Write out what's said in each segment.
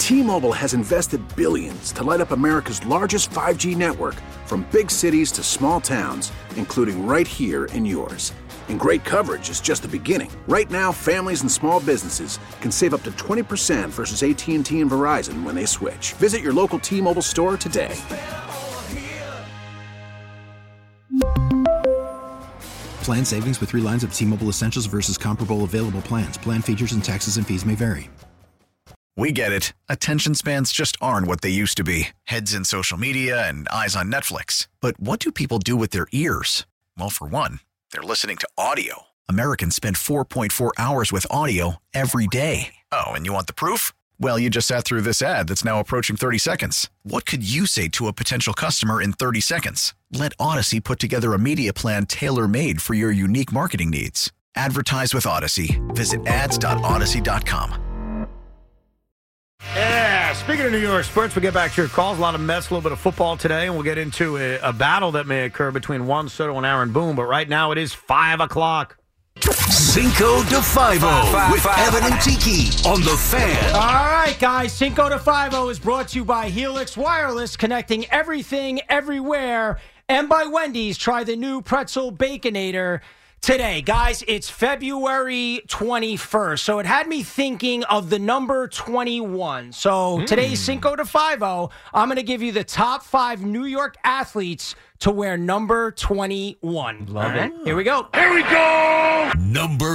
T-Mobile has invested billions to light up America's largest 5G network, from big cities to small towns, including right here in yours. And great coverage is just the beginning. Right now, families and small businesses can save up to 20% versus AT&T and Verizon when they switch. Visit your local T-Mobile store today. Plan savings with 3 lines of T-Mobile Essentials versus comparable available plans. Plan features and taxes and fees may vary. We get it. Attention spans just aren't what they used to be. Heads in social media and eyes on Netflix. But what do people do with their ears? Well, for one, they're listening to audio. Americans spend 4.4 hours with audio every day. Oh, and you want the proof? Well, you just sat through this ad that's now approaching 30 seconds. What could you say to a potential customer in 30 seconds? Let Odyssey put together a media plan tailor-made for your unique marketing needs. Advertise with Odyssey. Visit ads.odyssey.com. Yeah, speaking of New York sports, we'll get back to your calls. A lot of Mets, a little bit of football today, and we'll get into a battle that may occur between Juan Soto and Aaron Boone. But right now it is 5 o'clock. Cinco de Five-O with Evan and Tiki on The Fan. All right, guys. Cinco de Five-O is brought to you by Helix Wireless, connecting everything, everywhere. And by Wendy's. Try the new Pretzel Baconator today. Guys, it's February 21st. So it had me thinking of the number 21. So today's Cinco de Five-O, I'm going to give you the top 5 New York athletes to wear number 21. Love it. Here we go. Here we go! Number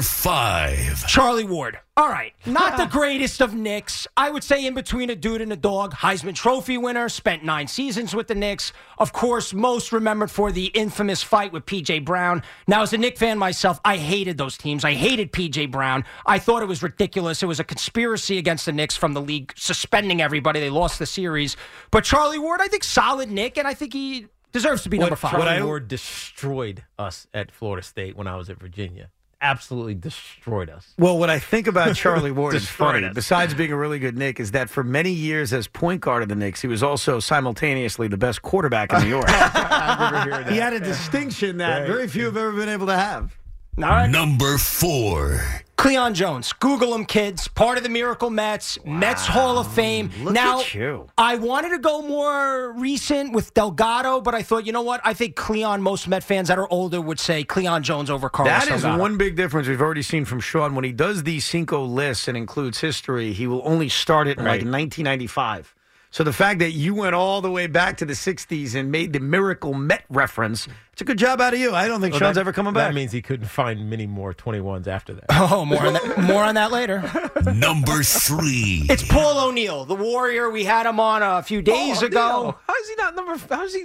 5. Charlie Ward. All right. Not the greatest of Knicks. I would say in between a dude and a dog. Heisman Trophy winner. Spent 9 seasons with the Knicks. Of course, most remembered for the infamous fight with P.J. Brown. Now, as a Knicks fan myself, I hated those teams. I hated P.J. Brown. I thought it was ridiculous. It was a conspiracy against the Knicks from the league suspending everybody. They lost the series. But Charlie Ward, I think, solid Knick, and I think he deserves to be number 5. Charlie Ward destroyed us at Florida State when I was at Virginia. Absolutely destroyed us. Well, what I think about Charlie Ward is funny, us. besides being a really good Knick, is that for many years as point guard of the Knicks, he was also simultaneously the best quarterback in New York. I remember hearing that. He had a distinction that very few have ever been able to have. All right. Number 4. Cleon Jones. Google him, kids. Part of the Miracle Mets. Mets Hall of Fame. Look now, at you. I wanted to go more recent with Delgado, but I thought, you know what? I think Cleon, most Met fans that are older would say Cleon Jones over Carlos That is Delgado. one big difference we've already seen from Sean. When he does these Cinco lists and includes history, he will only start it in like 1995. So the fact that you went all the way back to the 60s and made the Miracle Met reference, it's a good job out of you. I don't think Sean's ever coming back. That means he couldn't find many more 21s after that. Oh, more on that later. Number 3. It's Paul O'Neill, the Warrior. We had him on a few days ago. How is he not number?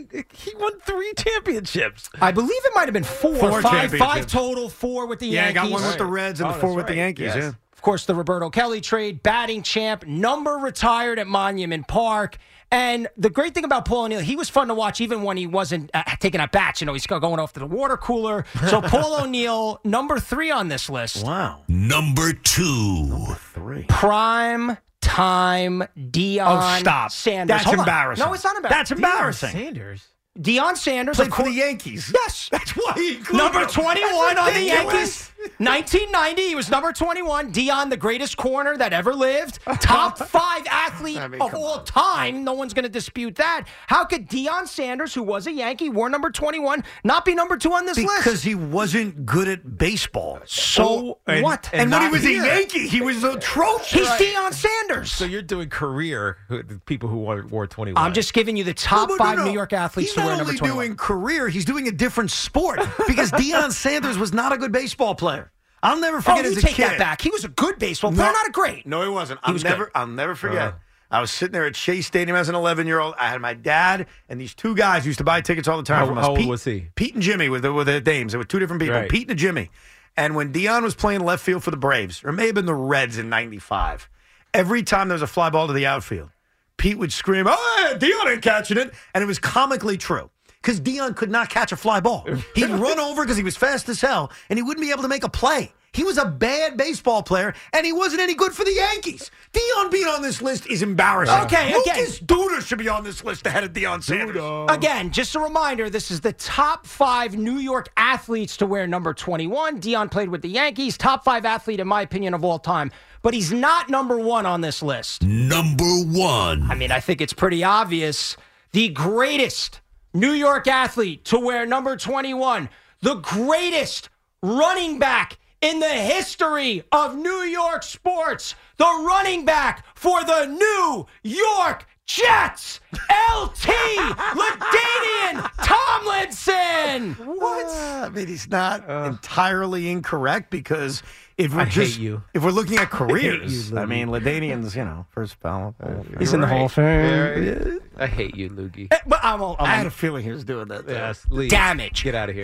He won 3 championships. I believe it might have been 4. 4 5 championships. total, 4 with the Yankees. Yeah, got one with the Reds and the 4 with the Yankees. Yes. Yeah. Of course, the Roberto Kelly trade, batting champ, number retired at Monument Park. And the great thing about Paul O'Neill, he was fun to watch even when he wasn't taking at bats. You know, he's going off to the water cooler. So Paul O'Neill, number 3 on this list. Wow. Number 2. 3. Prime time Deion stop. Sanders. That's Hold on. embarrassing. No, it's not embarrassing. That's embarrassing. Sanders. Deion Sanders. Played for the Yankees. Yes. That's why he included Number him. 21 That's on the ridiculous. Yankees. 1990, he was number 21. Deion, the greatest corner that ever lived. Top 5 athlete of all time. No one's going to dispute that. How could Deion Sanders, who was a Yankee, wore number 21, not be number 2 on this list? Because he wasn't good at baseball. So what? And when he not was here. a Yankee, he was atrocious. He's Deion Sanders. So you're doing career, the people who wore 21. I'm just giving you the top 5 New York athletes who wear number 21. He's not only doing career, he's doing a different sport. Because Deion Sanders was not a good baseball player. I'll never forget as a take kid. that back. He was a good baseball player, not a great. No, he wasn't. He was good. I'll never forget. I was sitting there at Shea Stadium as an 11-year-old. I had my dad and these 2 guys who used to buy tickets all the time from us. How old was he? Pete and Jimmy with the names. There were 2 different people, Right. Pete and Jimmy. And when Deion was playing left field for the Braves, or it may have been the Reds in 95, every time there was a fly ball to the outfield, Pete would scream, "Oh, Deion ain't catching it." And it was comically true. Because Deion could not catch a fly ball. He'd run over because he was fast as hell, and he wouldn't be able to make a play. He was a bad baseball player, and he wasn't any good for the Yankees. Deion being on this list is embarrassing. Okay, Lucas Duda should be on this list ahead of Deion Sanders. Again, just a reminder, this is the top 5 New York athletes to wear number 21. Deion played with the Yankees. Top 5 athlete, in my opinion, of all time. But he's not number 1 on this list. Number 1. I mean, I think it's pretty obvious. The greatest New York athlete to wear number 21. The greatest running back in the history of New York sports, the running back for the New York Jets, LT LaDainian Tomlinson. What? I mean, he's not entirely incorrect because if we're if we're looking at careers, I mean, LaDainian's, first spell. He's in the Hall of Fame. I hate you, Loogie. But I had a feeling he was doing that. Yes, leave. Damage. Get out of here.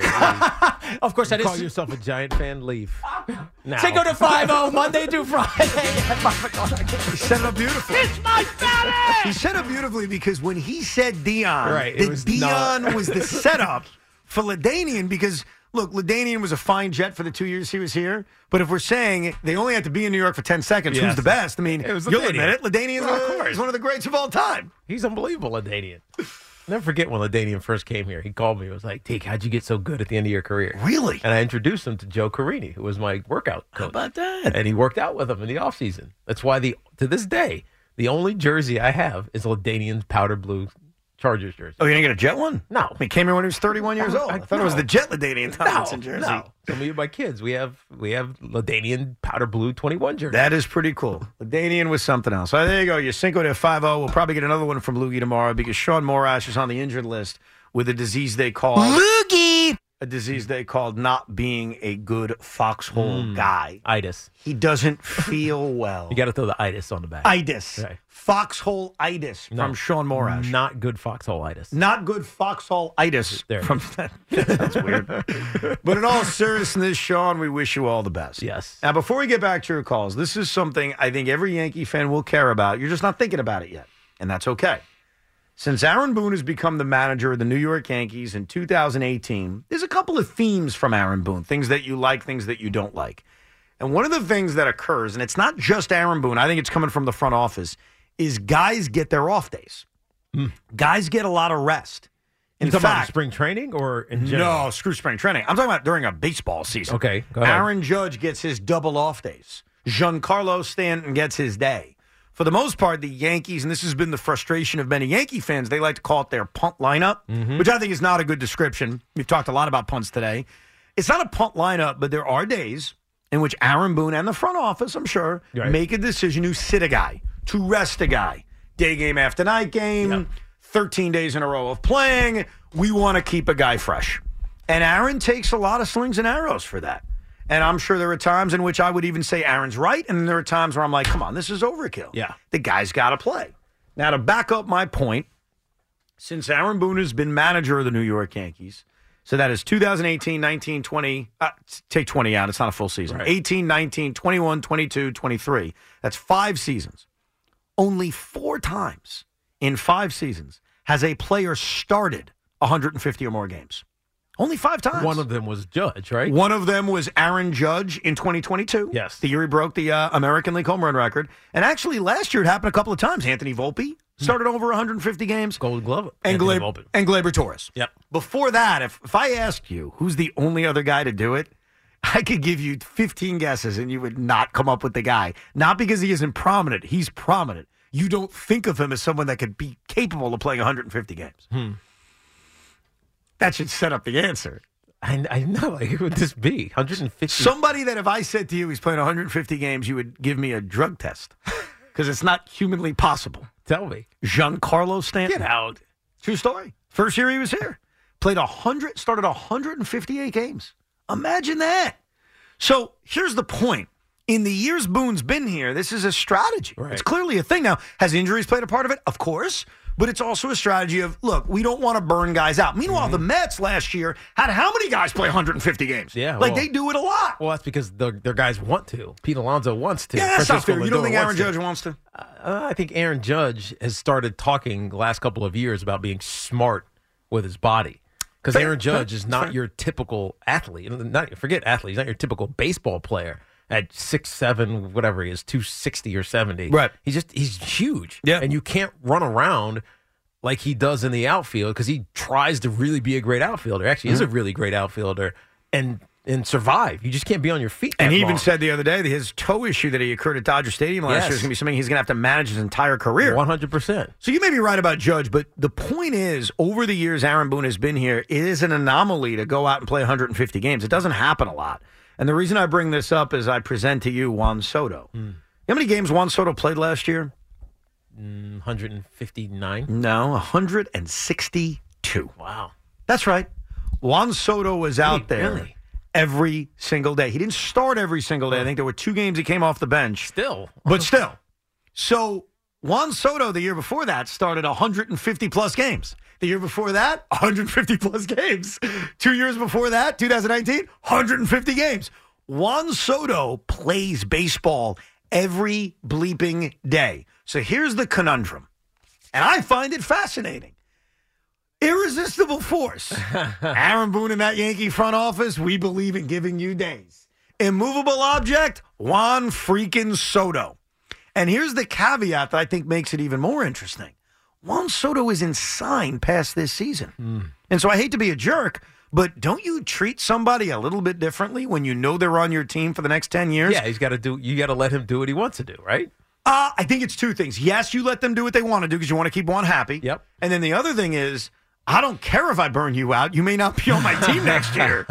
Of course, I Call didn't. yourself a Giant fan, leave. Now. Cinco de 5-0, Monday through Friday at 5 o'clock. He set it up beautifully. It's my fetish! He set it up beautifully because when he said Deion, Right, the Deion was the setup for LaDainian because, look, LaDainian was a fine Jet for the 2 years he was here. But if we're saying they only had to be in New York for 10 seconds, who's the best? I mean, you'll admit it. LaDainian is one of the greats of all time. He's unbelievable, LaDainian. Never forget when LaDainian first came here. He called me. He was like, Teak, how'd you get so good at the end of your career? Really? And I introduced him to Joe Carini, who was my workout coach. How about that? And he worked out with him in the offseason. That's why, to this day, the only jersey I have is LaDainian's powder blue Chargers jersey. Oh, you didn't get a Jet one? No. He came here when he was 31 years old. I thought it was the Jet LaDainian Tomlinson jersey. No. Some of my kids, we have LaDainian powder blue 21 jersey. That is pretty cool. LaDainian was something else. So there you go. Your Cinco de 5-0. We'll probably get another one from Loogie tomorrow because Sean Morash is on the injured list with a disease they call Loogie. A disease they called not being a good foxhole guy. Itis. He doesn't feel well. You got to throw the itis on the back. Itis. Right. Foxhole itis from Sean Morash. Not good foxhole itis. Not good foxhole itis. There. From that sounds weird. But in all seriousness, Sean, we wish you all the best. Yes. Now, before we get back to your calls, this is something I think every Yankee fan will care about. You're just not thinking about it yet, and that's okay. Since Aaron Boone has become the manager of the New York Yankees in 2018, there's a couple of themes from Aaron Boone, things that you like, things that you don't like. And one of the things that occurs, and it's not just Aaron Boone, I think it's coming from the front office, is guys get their off days. Guys get a lot of rest. In fact, fact, spring training or in general? No, screw spring training. I'm talking about during a baseball season. Okay, go ahead. Aaron Judge gets his double off days. Giancarlo Stanton gets his day. For the most part, the Yankees, and this has been the frustration of many Yankee fans, they like to call it their punt lineup, which I think is not a good description. We've talked a lot about punts today. It's not a punt lineup, but there are days in which Aaron Boone and the front office, I'm sure, make a decision to sit a guy, to rest a guy. Day game after night game, 13 days in a row of playing. We want to keep a guy fresh. And Aaron takes a lot of slings and arrows for that. And I'm sure there are times in which I would even say Aaron's right, and there are times where I'm like, come on, this is overkill. Yeah. The guy's got to play. Now, to back up my point, since Aaron Boone has been manager of the New York Yankees, so that is 2018, 19, 20, take 20 out, it's not a full season. Right. 18, 19, 21, 22, 23. That's 5 seasons. Only 4 times in 5 seasons has a player started 150 or more games. Only 5 times. One of them was Judge, right? One of them was Aaron Judge in 2022. Yes. The year he broke the American League home run record. And actually, last year it happened a couple of times. Anthony Volpe started over 150 games. Gold Glove. And Gleyber Torres. Yep. Before that, if I asked you who's the only other guy to do it, I could give you 15 guesses and you would not come up with the guy. Not because he isn't prominent. He's prominent. You don't think of him as someone that could be capable of playing 150 games. That should set up the answer. I know. Like, who would this be? 150? Somebody that if I said to you he's playing 150 games, you would give me a drug test. Because it's not humanly possible. Tell me. Giancarlo Stanton. Get out. True story. First year he was here. Started 158 games. Imagine that. So here's the point. In the years Boone's been here, this is a strategy. Right. It's clearly a thing. Now, has injuries played a part of it? Of course. But it's also a strategy of, look, we don't want to burn guys out. Meanwhile, the Mets last year had how many guys play 150 games? Yeah. They do it a lot. Well, that's because their guys want to. Pete Alonso wants to. Yeah, that's not fair. You don't Lindor think Aaron Judge wants to? I think Aaron Judge has started talking the last couple of years about being smart with his body. Because Aaron Judge is not your typical athlete. Forget athlete. He's not your typical baseball player at 6'7", whatever he is, 260 or 70. Right. He's huge. Yeah. And you can't run around like he does in the outfield because he tries to really be a great outfielder. Actually, is a really great outfielder and survive. You just can't be on your feet that And he long. even said the other day that his toe issue that he occurred at Dodger Stadium last year is going to be something he's going to have to manage his entire career. 100%. So you may be right about Judge, but the point is, over the years Aaron Boone has been here, it is an anomaly to go out and play 150 games. It doesn't happen a lot. And the reason I bring this up is I present to you Juan Soto. You know how many games Juan Soto played last year? 159. No, 162. Wow. That's right. Juan Soto was out there every single day. He didn't start every single day. I think there were 2 games he came off the bench. But still. So Juan Soto, the year before that, started 150-plus games. The year before that, 150-plus games. 2 years before that, 2019, 150 games. Juan Soto plays baseball every bleeping day. So here's the conundrum, and I find it fascinating. Irresistible force. Aaron Boone in that Yankee front office, we believe in giving you days. Immovable object, Juan freaking Soto. And here's the caveat that I think makes it even more interesting. Juan Soto is in past this season. And so I hate to be a jerk, but don't you treat somebody a little bit differently when you know they're on your team for the next 10 years? Yeah, you got to let him do what he wants to do, right? I think it's 2 things. Yes, you let them do what they want to do because you want to keep Juan happy. Yep. And then the other thing is, I don't care if I burn you out. You may not be on my team next year.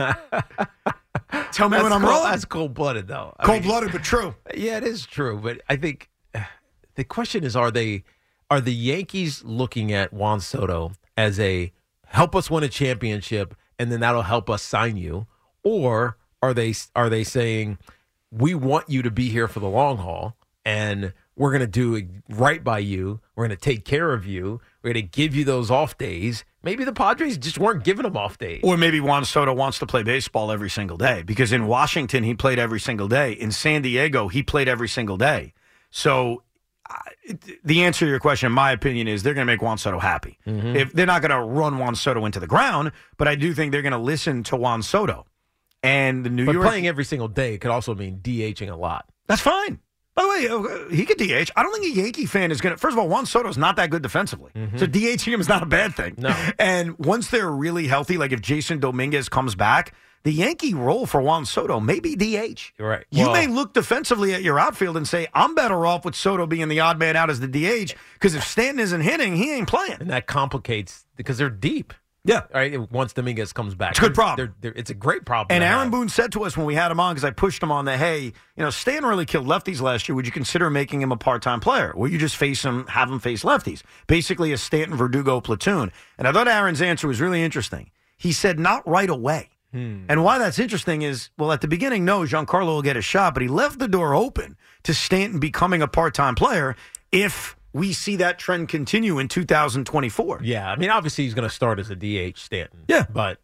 Tell me when I'm wrong. That's cold-blooded, though. Cold-blooded, but true. Yeah, it is true. But I think the question is, are the Yankees looking at Juan Soto as a help us win a championship and then that'll help us sign you? Or are they saying, we want you to be here for the long haul and we're going to do right by you. We're going to take care of you. We're going to give you those off days. Maybe the Padres just weren't giving him off days. Or maybe Juan Soto wants to play baseball every single day because in Washington, he played every single day. In San Diego, he played every single day. So the answer to your question, in my opinion, is they're going to make Juan Soto happy. If they're not going to run Juan Soto into the ground, but I do think they're going to listen to Juan Soto. And the New York playing every single day could also mean DHing a lot. That's fine. By the way, he could DH. I don't think a Yankee fan is going to. First of all, Juan Soto's not that good defensively. So DHing him is not a bad thing. No. And once they're really healthy, like if Jason Dominguez comes back, the Yankee role for Juan Soto may be DH. You're right. You may look defensively at your outfield and say, I'm better off with Soto being the odd man out as the DH because if Stanton isn't hitting, he ain't playing. And that complicates because they're deep. Yeah. All right. Once Dominguez comes back. It's a good problem. It's a great problem. And Aaron Boone said to us when we had him on, because I pushed him on hey, Stanton really killed lefties last year. Would you consider making him a part-time player? Or you just have him face lefties? Basically a Stanton Verdugo platoon. And I thought Aaron's answer was really interesting. He said, not right away. And why that's interesting is, well, at the beginning, no, Giancarlo will get a shot, but he left the door open to Stanton becoming a part-time player if we see that trend continue in 2024. Yeah, I mean, obviously he's going to start as a DH, Stanton. Yeah. But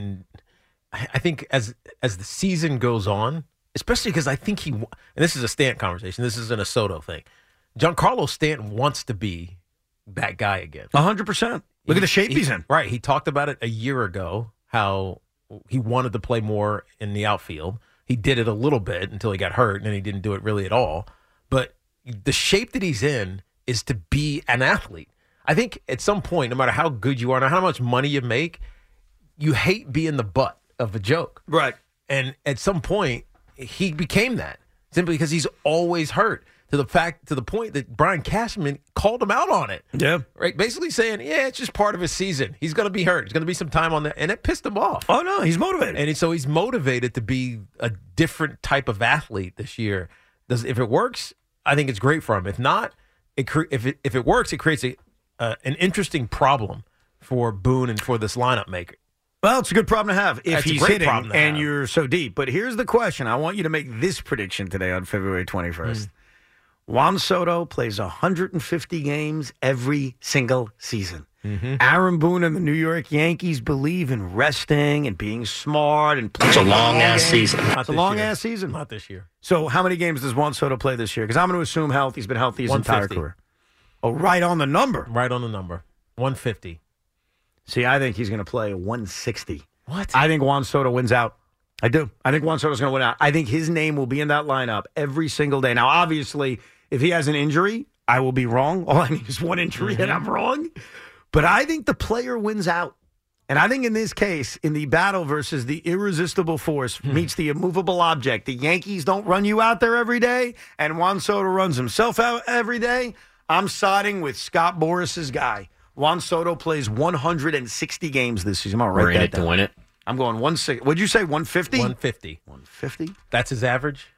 I think as the season goes on, especially because I think and this is a Stanton conversation, this isn't a Soto thing, Giancarlo Stanton wants to be that guy again. 100%. Look at the shape he's in. Right. He talked about it a year ago, how he wanted to play more in the outfield. He did it a little bit until he got hurt, and then he didn't do it really at all. But the shape that he's in is to be an athlete. I think at some point, no matter how good you are, no matter how much money you make, you hate being the butt of a joke. Right. And at some point, he became that simply because he's always hurt. To the point that Brian Cashman called him out on it. Yeah. Right. Basically saying, yeah, it's just part of his season. He's going to be hurt. There's going to be some time on that. And it pissed him off. Oh, no, he's motivated. And so he's motivated to be a different type of athlete this year. If it works, I think it's great for him. If not, if it works, it creates an interesting problem for Boone and for this lineup maker. Well, it's a good problem to have if he's hitting and you're so deep. But here's the question. I want you to make this prediction today on February 21st. Juan Soto plays 150 games every single season. Aaron Boone and the New York Yankees believe in resting and being smart. And it's a long-ass season. It's a long-ass season. Not this year. So how many games does Juan Soto play this year? Because I'm going to assume health. He's been healthy his entire career. Oh, right on the number. Right on the number. 150. See, I think he's going to play 160. What? I think Juan Soto wins out. I do. I think Juan Soto's going to win out. I think his name will be in that lineup every single day. Now, obviously, if he has an injury, I will be wrong. All I need is one injury, and I'm wrong. But I think the player wins out. And I think in this case, in the battle versus the irresistible force meets the immovable object, the Yankees don't run you out there every day, and Juan Soto runs himself out every day. I'm siding with Scott Boris's guy. Juan Soto plays 160 games this season. I'm We're in it to win it. I'm going 160. What'd you say, 150? 150. 150? That's his average?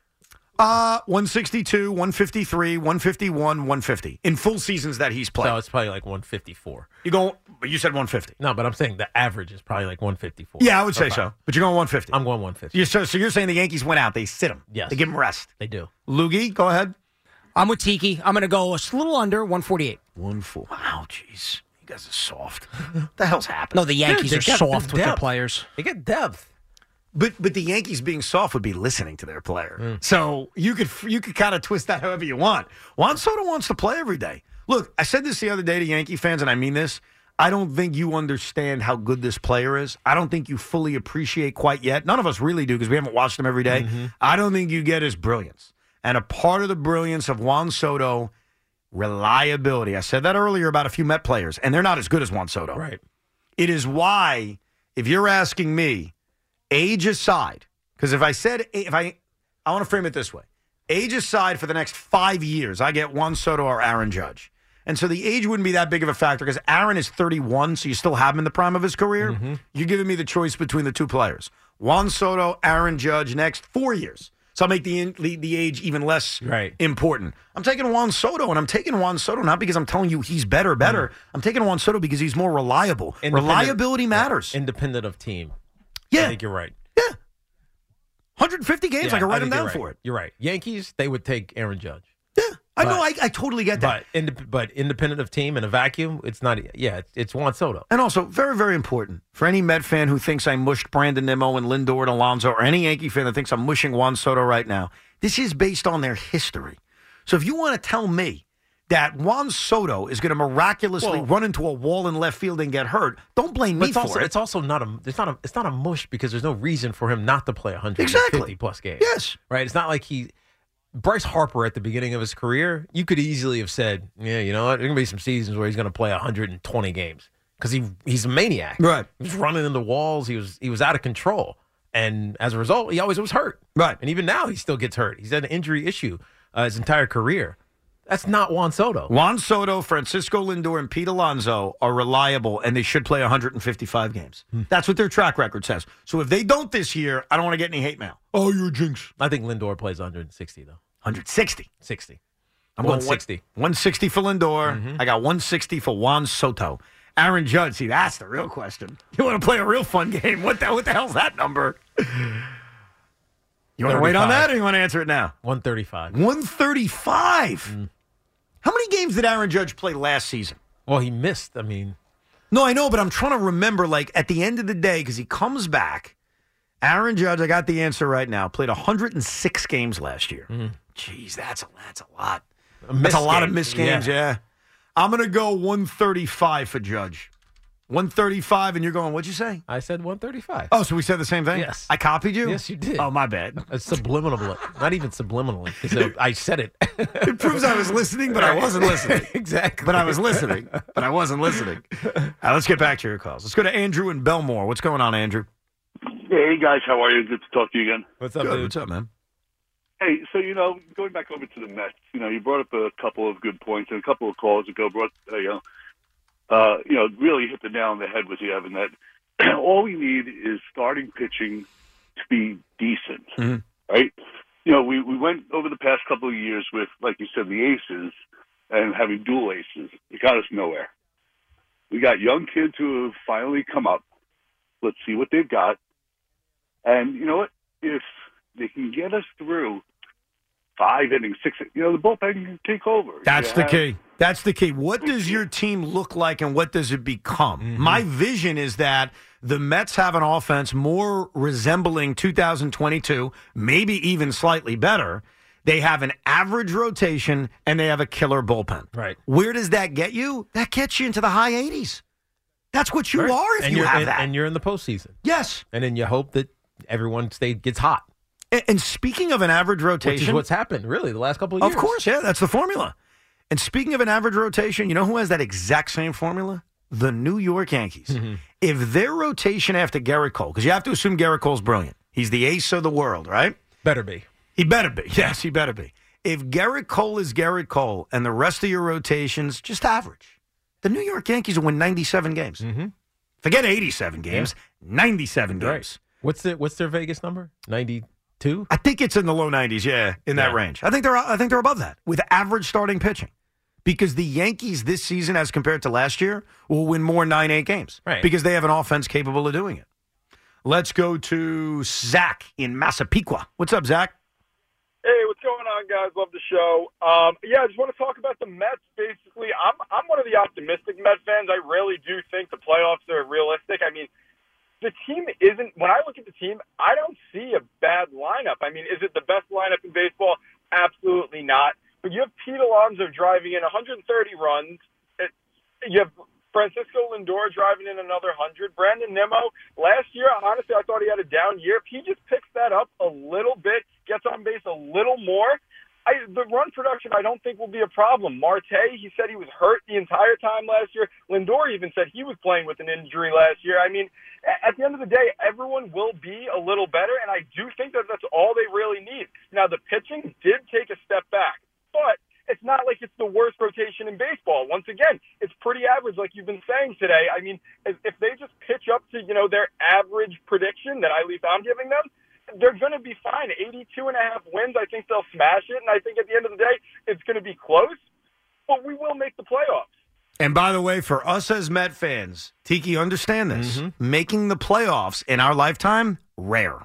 162, 153, 151, 150 in full seasons that he's played. So it's probably like 154. You said 150. No, but I'm saying the average is probably like 154. Yeah, I would say so. But you're going 150. I'm going 150. So you're saying the Yankees went out. They sit him. Yes. They give him rest. They do. Loogie, go ahead. I'm with Tiki. I'm going to go a little under 148. 1-4. Wow, jeez. You guys are soft. What the hell's happening? No, the Yankees are soft with their players. They get depth. But the Yankees being soft would be listening to their player. So you could kind of twist that however you want. Juan Soto wants to play every day. Look, I said this the other day to Yankee fans, and I mean this. I don't think you understand how good this player is. I don't think you fully appreciate quite yet. None of us really do because we haven't watched him every day. I don't think you get his brilliance. And a part of the brilliance of Juan Soto, reliability. I said that earlier about a few Met players, and they're not as good as Juan Soto. Right. It is why, if you're asking me, age aside, because I want to frame it this way. Age aside, for the next 5 years, I get Juan Soto or Aaron Judge. And so the age wouldn't be that big of a factor because Aaron is 31, so you still have him in the prime of his career. You're giving me the choice between the two players. Juan Soto, Aaron Judge, next 4 years. So I'll make the age even less important. I'm taking Juan Soto, and I'm taking Juan Soto not because I'm telling you he's better. I'm taking Juan Soto because he's more reliable. Reliability matters. Independent of team. Yeah. I think you're right. Yeah. 150 games, I can write him down for it. You're right. Yankees, they would take Aaron Judge. Yeah. I know. I totally get that. But independent of team in a vacuum, it's not. Yeah, it's Juan Soto. And also, very, very important for any Met fan who thinks I mushed Brandon Nimmo and Lindor and Alonso, or any Yankee fan that thinks I'm mushing Juan Soto right now. This is based on their history. So if you want to tell me that Juan Soto is going to miraculously run into a wall in left field and get hurt, don't blame me for it. It's also not a mush because there's no reason for him not to play 150 plus games. Yes. Right? It's not like Bryce Harper at the beginning of his career, you could easily have said, yeah, you know what, there's going to be some seasons where he's going to play 120 games because he's a maniac. Right. He was running into walls. He was out of control. And as a result, he always was hurt. Right. And even now, he still gets hurt. He's had an injury issue his entire career. That's not Juan Soto. Juan Soto, Francisco Lindor, and Pete Alonso are reliable, and they should play 155 games. That's what their track record says. So if they don't this year, I don't want to get any hate mail. Oh, you're a jinx. I think Lindor plays 160, though. 160? 60. I'm 160. Going 160 for Lindor. I got 160 for Juan Soto. Aaron Judge, see, that's the real question. You want to play a real fun game. What the hell's that number? You want to wait on that, or you want to answer it now? 135. 135? How many games did Aaron Judge play last season? Well, he missed. No, I know, but I'm trying to remember, like, at the end of the day, because he comes back. Aaron Judge, I got the answer right now, played 106 games last year. Jeez, that's a lot. That's a lot of missed games, yeah. I'm going to go 135 for Judge. 135, and you're going, what'd you say? I said 135. Oh, so we said the same thing? Yes. I copied you? Yes, you did. Oh, my bad. It's subliminally. Not even subliminally. Because I said it. It proves I was listening, but I wasn't listening. Exactly. But I was listening, but I wasn't listening. All right, let's get back to your calls. Let's go to Andrew in Belmore. What's going on, Andrew? Hey, guys. How are you? Good to talk to you again. What's up, Good. dude? What's up, man? Hey, so, going back over to the Mets, you brought up a couple of good points, and a couple of calls ago really hit the nail on the head with you, Evan, that all we need is starting pitching to be decent, right? We went over the past couple of years with, like you said, the aces and having dual aces. It got us nowhere. We got young kids who have finally come up. Let's see what they've got. And you know what? If they can get us through 5 innings, 6, the bullpen can take over. That's the key. That's the key. What does your team look like and what does it become? My vision is that the Mets have an offense more resembling 2022, maybe even slightly better. They have an average rotation and they have a killer bullpen. Right. Where does that get you? That gets you into the high 80s. That's what you Right. are if and you you're have in, that. And you're in the postseason. Yes. And then you hope that everyone gets hot. And speaking of an average rotation. Which is what's happened, really, the last couple of years. Of course, yeah, that's the formula. And speaking of an average rotation, you know who has that exact same formula? The New York Yankees. Mm-hmm. If their rotation after Gerrit Cole, because you have to assume Gerrit Cole's brilliant. He's the ace of the world, right? Better be. He better be. Yes, he better be. If Gerrit Cole is Gerrit Cole and the rest of your rotations just average, the New York Yankees will win 97 games. Mm-hmm. Forget 87 games, 97 games. Right. What's their Vegas number? 92? I think it's in the low 90s, in that range. I think they're above that with average starting pitching. Because the Yankees this season, as compared to last year, will win more 9-8 games. Right. Because they have an offense capable of doing it. Let's go to Zach in Massapequa. What's up, Zach? Hey, what's going on, guys? Love the show. I just want to talk about the Mets. Basically, I'm one of the optimistic Mets fans. I really do think the playoffs are realistic. I mean, the team isn't. When I look at the team, I don't see a bad lineup. I mean, is it the best lineup in baseball? Absolutely not. But you have Pete Alonso driving in 130 runs. You have Francisco Lindor driving in another 100. Brandon Nimmo, last year, honestly, I thought he had a down year. If he just picks that up a little bit, gets on base a little more, the run production I don't think will be a problem. Marte, he said he was hurt the entire time last year. Lindor even said he was playing with an injury last year. I mean, at the end of the day, everyone will be a little better, and I do think that that's all they really need. Now, the pitching did take a step back, but it's not like it's the worst rotation in baseball. Once again, it's pretty average, like you've been saying today. I mean, if they just pitch up to, their average prediction that at least I'm giving them, they're going to be fine. 82.5 wins, I think they'll smash it. And I think at the end of the day, it's going to be close, but we will make the playoffs. And by the way, for us as Met fans, Tiki, understand this. Making the playoffs in our lifetime, rare.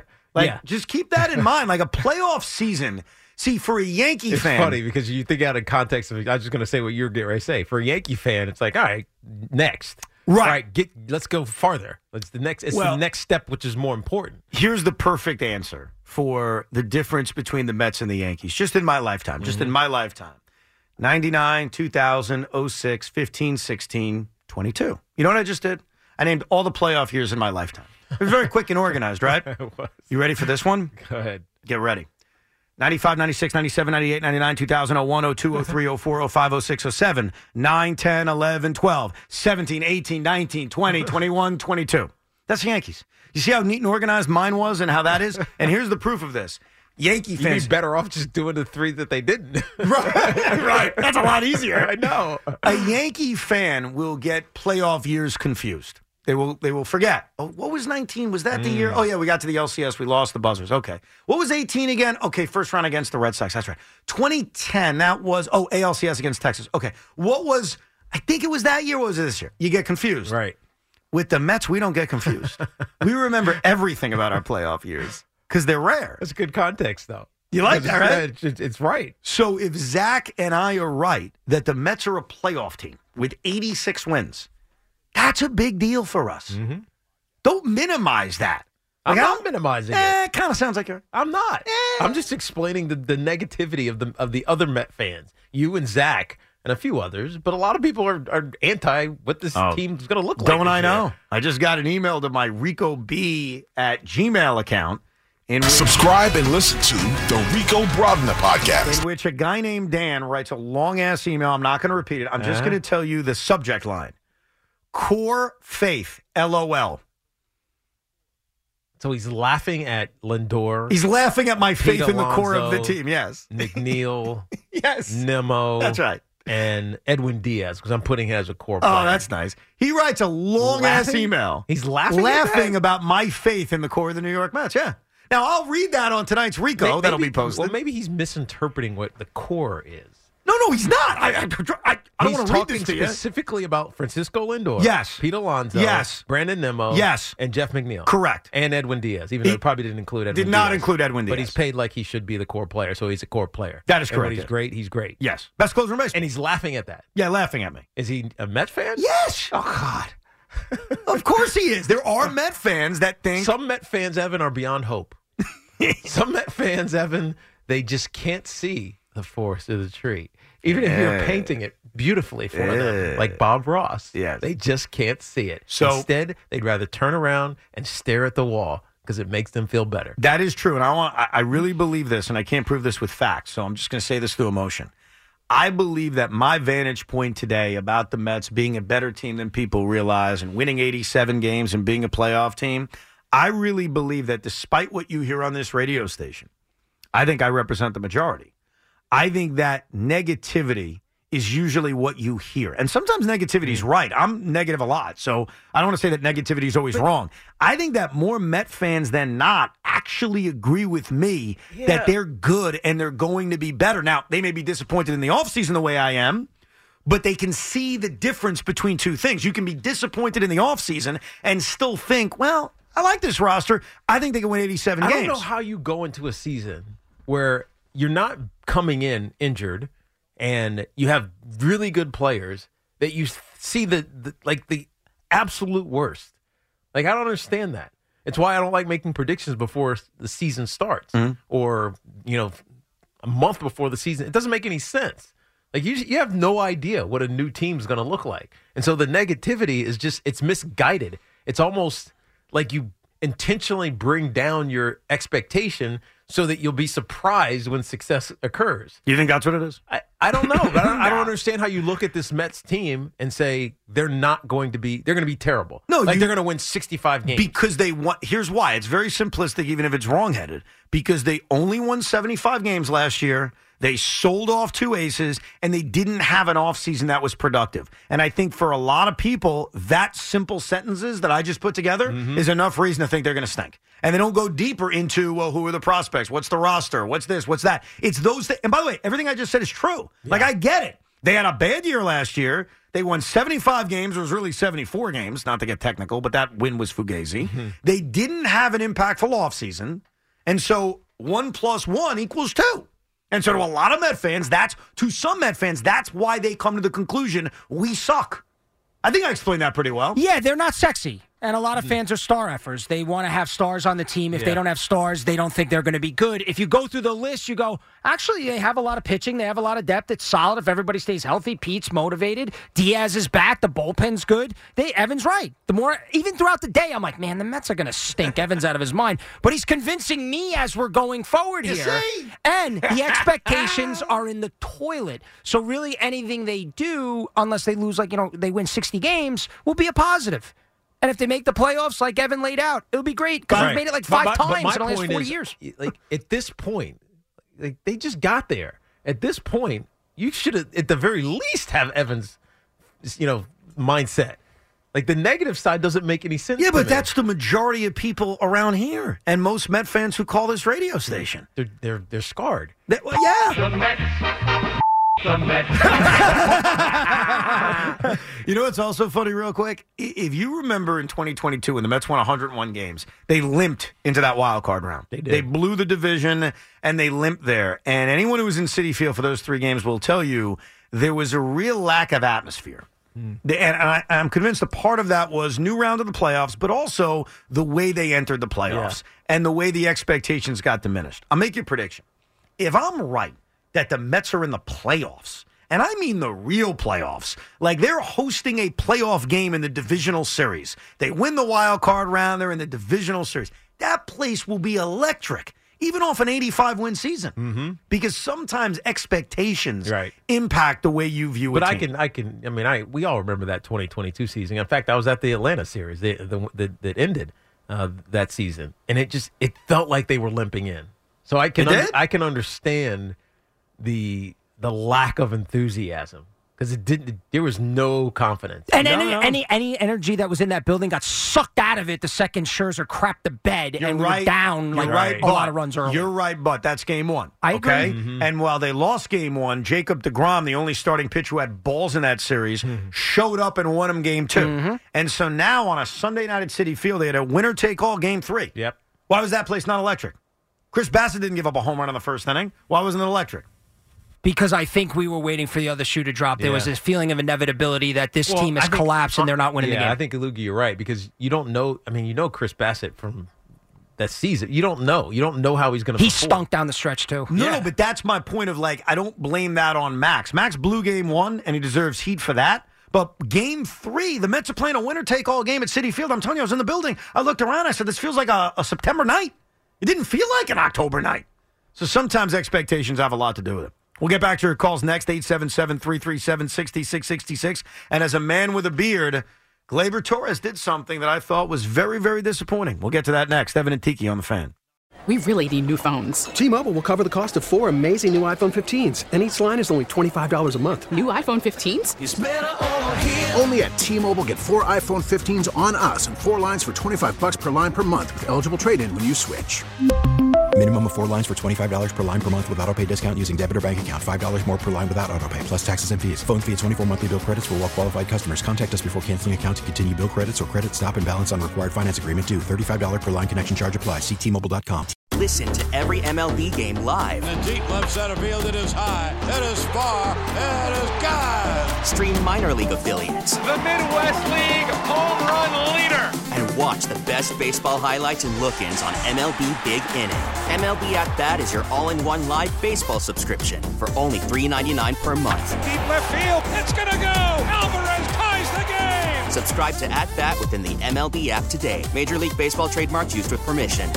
Just keep that in mind. Like a playoff season. See, for a Yankee fan. It's funny because you think out of context of, I was just going to say what you're getting ready to say. For a Yankee fan, it's like, all right, next. Right. All right, let's go farther. It's the next step, which is more important. Here's the perfect answer for the difference between the Mets and the Yankees, just in my lifetime. 99, 2000, 06, 15, 16, 22. You know what I just did? I named all the playoff years in my lifetime. It was very quick and organized, right? It was. You ready for this one? Go ahead. Get ready. 95, 96, 97, 98, 99, 2000, 01, 02, 03, 04, 05, 06, 07, 9, 10, 11, 12, 17, 18, 19, 20, 21, 22. That's the Yankees. You see how neat and organized mine was and how that is? And here's the proof of this. Yankee fans. You'd be better off just doing the three that they didn't. Right. That's a lot easier. I know. A Yankee fan will get playoff years confused. They will forget. Oh, what was 19? Was that the year? Oh, yeah, we got to the LCS. We lost the buzzers. Okay. What was 18 again? Okay, first round against the Red Sox. That's right. 2010, that was, ALCS against Texas. Okay. What was, I think it was that year. What was it this year? You get confused. Right. With the Mets, we don't get confused. We remember everything about our playoff years because they're rare. That's good context, though. You like that, right? It's right. So if Zach and I are right that the Mets are a playoff team with 86 wins, that's a big deal for us. Mm-hmm. Don't minimize that. I'm not minimizing it. It kind of sounds like you're. I'm not. I'm just explaining the negativity of the other Met fans. You and Zach and a few others, but a lot of people are anti what this team's going to look like. Don't I know? I just got an email to my RicoB@gmail account. Subscribe and listen to the Rico Broadner podcast. In which a guy named Dan writes a long-ass email. I'm not going to repeat it. I'm just going to tell you the subject line. Core faith, LOL. So he's laughing at Lindor. He's laughing at my faith in the core of the team, yes. McNeil. Yes. Nimmo. That's right. And Edwin Diaz, because I'm putting him as a core player. Oh, that's nice. He writes a long-ass email. He's laughing about my faith in the core of the New York Mets, yeah. Now, I'll read that on tonight's Rico. That'll be posted. Well, maybe he's misinterpreting what the core is. No, he's not. I don't want to read this to you. He's talking specifically about Francisco Lindor. Yes. Pete Alonso. Yes. Brandon Nimmo. Yes. And Jeff McNeil. Correct. And Edwin Diaz, even though he probably didn't include Edwin Diaz. Did not include Edwin Diaz. But he's paid like he should be the core player, so he's a core player. That is and correct. When he's great. Yes. Best closer in baseball. And he's laughing at that. Yeah, laughing at me. Is he a Met fan? Yes. Oh, God. Of course he is. There are Met fans that think. Some Met fans, Evan, are beyond hope. Some Met fans, Evan, they just can't see the forest of the tree. Even if you're painting it beautifully for them, like Bob Ross. Yes. They just can't see it. So instead, they'd rather turn around and stare at the wall because it makes them feel better. That is true, and I really believe this, and I can't prove this with facts, so I'm just going to say this through emotion. I believe that my vantage point today about the Mets being a better team than people realize and winning 87 games and being a playoff team, I really believe that despite what you hear on this radio station, I think I represent the majority. I think that negativity is usually what you hear. And sometimes negativity is right. I'm negative a lot, so I don't want to say that negativity is always wrong. I think that more Met fans than not actually agree with me that they're good and they're going to be better. Now, they may be disappointed in the offseason the way I am, but they can see the difference between two things. You can be disappointed in the offseason and still think, well, I like this roster. I think they can win 87 games. I don't know how you go into a season where you're not coming in injured and you have really good players that you see the absolute worst. Like, I don't understand that. It's why I don't like making predictions before the season starts or, a month before the season. It doesn't make any sense. Like, you have no idea what a new team's going to look like. And so the negativity is just, it's misguided. It's almost like you intentionally bring down your expectation so that you'll be surprised when success occurs. You think that's what it is? I don't know. But I don't understand how you look at this Mets team and say they're going to be terrible. No, they're going to win 65 games. Because they want. Here's why. It's very simplistic, even if it's wrongheaded. Because they only won 75 games last year. They sold off 2 aces, and they didn't have an offseason that was productive. And I think for a lot of people, that simple sentences that I just put together is enough reason to think they're going to stink. And they don't go deeper into, well, who are the prospects? What's the roster? What's this? What's that? It's those things. And by the way, everything I just said is true. Yeah. Like, I get it. They had a bad year last year. They won 75 games. It was really 74 games, not to get technical, but that win was fugazi. They didn't have an impactful offseason. And so 1 + 1 = 2. And so to a lot of Met fans, to some Met fans, that's why they come to the conclusion, we suck. I think I explained that pretty well. Yeah, they're not sexy. And a lot of fans are star effers. They want to have stars on the team. If they don't have stars, they don't think they're going to be good. If you go through the list, you go, actually, they have a lot of pitching. They have a lot of depth. It's solid if everybody stays healthy. Pete's motivated. Diaz is back. The bullpen's good. Evan's right. Even throughout the day, I'm like, man, the Mets are going to stink Evans out of his mind. But he's convincing me as we're going forward here. See? And the expectations are in the toilet. So really anything they do, unless they lose, they win 60 games, will be a positive. And if they make the playoffs like Evan laid out, it'll be great because we've made it like 5 times in the last 40 years. Like, at this point, they just got there. At this point, you should have, at the very least, have Evans, mindset. Like, the negative side doesn't make any sense. Yeah, but that's the majority of people around here and most Met fans who call this radio station. They're scarred. Yeah. You know what's also funny real quick? If you remember in 2022 when the Mets won 101 games, they limped into that wild card round. They did. They blew the division, and they limped there. And anyone who was in Citi Field for those 3 games will tell you there was a real lack of atmosphere. And I'm convinced a part of that was new round of the playoffs, but also the way they entered the playoffs and the way the expectations got diminished. I'll make you a prediction. If I'm right that the Mets are in the playoffs, and I mean the real playoffs, like they're hosting a playoff game in the divisional series. They win the wild card round, they're in the divisional series. That place will be electric, even off an 85-win season, because sometimes expectations impact the way you view a team. We all remember that 2022 season. In fact, I was at the Atlanta series that ended that season, and it felt like they were limping in. So I can understand the lack of enthusiasm because there was no confidence. And any energy that was in that building got sucked out of it the second Scherzer crapped the bed and we were down a lot of runs early. You're right, but that's game 1. I agree. Okay? And while they lost game 1, Jacob deGrom, the only starting pitcher who had balls in that series, showed up and won him game 2. And so now on a Sunday night at Citi Field, they had a winner-take-all game 3. Yep. Why was that place not electric? Chris Bassett didn't give up a home run in the first inning. Why wasn't it electric? Because I think we were waiting for the other shoe to drop. There was this feeling of inevitability that this team has collapsed and they're not winning the game. I think, Alugi, you're right, because you don't know. I mean, you know Chris Bassett from that sees it. You don't know. You don't know how he's going to. He stunk down the stretch too. No, but that's my point of I don't blame that on Max. Max blew game 1, and he deserves heat for that. But game 3, the Mets are playing a winner-take-all game at Citi Field. I'm telling you, I was in the building. I looked around. I said, this feels like a September night. It didn't feel like an October night. So sometimes expectations have a lot to do with it. We'll get back to your calls next, 877-337-6666. And as a man with a beard, Gleyber Torres did something that I thought was very, very disappointing. We'll get to that next. Evan and Tiki on the Fan. We really need new phones. T-Mobile will cover the cost of 4 amazing new iPhone 15s, and each line is only $25 a month. New iPhone 15s? It's better over here. Only at T-Mobile, get 4 iPhone 15s on us and 4 lines for $25 per line per month with eligible trade-in when you switch. Minimum of 4 lines for $25 per line per month with autopay discount using debit or bank account. $5 more per line without autopay, plus taxes and fees. Phone fee at 24 monthly bill credits for well-qualified customers. Contact us before canceling account to continue bill credits or credit stop and balance on required finance agreement due. $35 per line connection charge applies. See T-Mobile.com. Listen to every MLB game live. In the deep left center field, it is high, it is far, it is gone. Stream minor league affiliates. The Midwest League home run leader. And watch the best baseball highlights and look-ins on MLB Big Inning. MLB At Bat is your all-in-one live baseball subscription for only $3.99 per month. Deep left field, it's gonna go. Alvarez ties the game. Subscribe to At Bat within the MLB app today. Major League Baseball trademarks used with permission.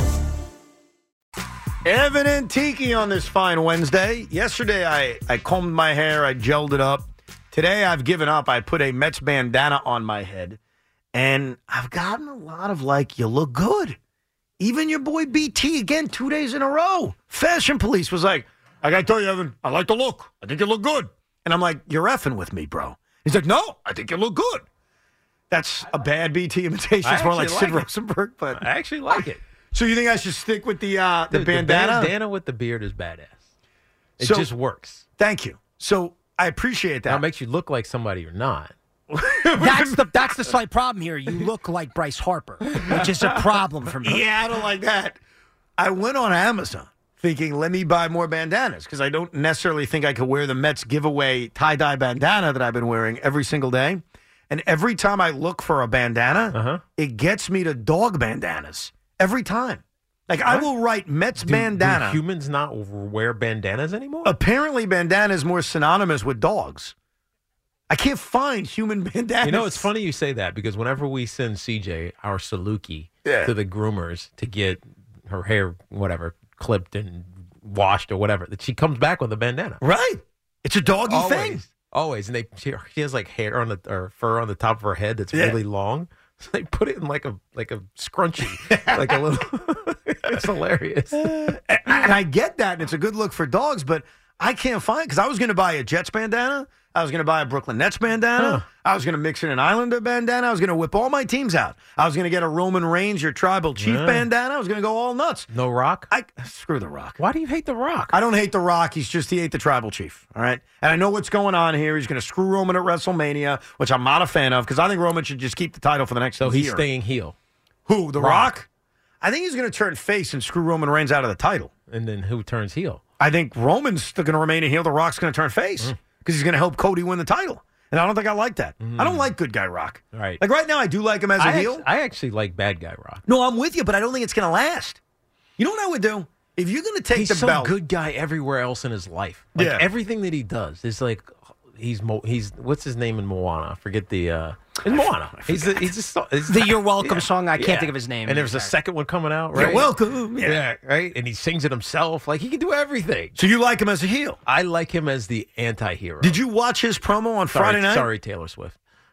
Evan and Tiki on this fine Wednesday. Yesterday, I combed my hair. I gelled it up. Today, I've given up. I put a Mets bandana on my head. And I've gotten a lot of you look good. Even your boy BT, again, 2 days in a row. Fashion Police was like, I got to tell you, Evan, I like the look. I think you look good. And I'm like, you're effing with me, bro. He's like, no, I think you look good. That's a bad BT imitation. It's more like Sid Rosenberg. But I actually like it. So you think I should stick with the bandana? The bandana with the beard is badass. It just works. Thank you. So I appreciate that. Now, it makes you look like somebody you're not. That's the slight problem here. You look like Bryce Harper, which is a problem for me. Yeah, I don't like that. I went on Amazon thinking, let me buy more bandanas because I don't necessarily think I could wear the Mets giveaway tie-dye bandana that I've been wearing every single day. And every time I look for a bandana, it gets me to dog bandanas. Every time. I will write Mets bandana. Do humans not wear bandanas anymore? Apparently, bandana is more synonymous with dogs. I can't find human bandanas. You know, it's funny you say that because whenever we send CJ, our Saluki, to the groomers to get her hair, whatever, clipped and washed or whatever, that she comes back with a bandana. Right. It's a doggy thing. Always. And she has hair or fur on the top of her head that's really long. So they put it in like a scrunchie, like a little. It's hilarious. And I get that, and it's a good look for dogs, but I can't find because I was going to buy a Jets bandana. I was going to buy a Brooklyn Nets bandana. I was going to mix in an Islander bandana. I was going to whip all my teams out. I was going to get a Roman Reigns, your tribal chief bandana. I was going to go all nuts. No Rock? Screw The Rock. Why do you hate The Rock? I don't hate The Rock. He ate the tribal chief. All right? And I know what's going on here. He's going to screw Roman at WrestleMania, which I'm not a fan of because I think Roman should just keep the title for the next year. So he's staying heel. Who? The Rock? I think he's going to turn face and screw Roman Reigns out of the title. And then who turns heel? I think Roman's still going to remain a heel. The Rock's going to turn face because he's going to help Cody win the title. And I don't think I like that. I don't like good guy Rock. Right. Right now, I do like him as a heel. I actually like bad guy Rock. No, I'm with you, but I don't think it's going to last. You know what I would do? If you're going to take the belt. He's some good guy everywhere else in his life. Everything that he does is he's what's his name in Moana? I forget the in Moana. He's the You're Welcome song. I can't think of his name. And there's a second one coming out, right? You're welcome. Yeah, right. And he sings it himself. He can do everything. So you like him as a heel? I like him as the anti-hero. Did you watch his promo on Friday night? Sorry, Taylor Swift.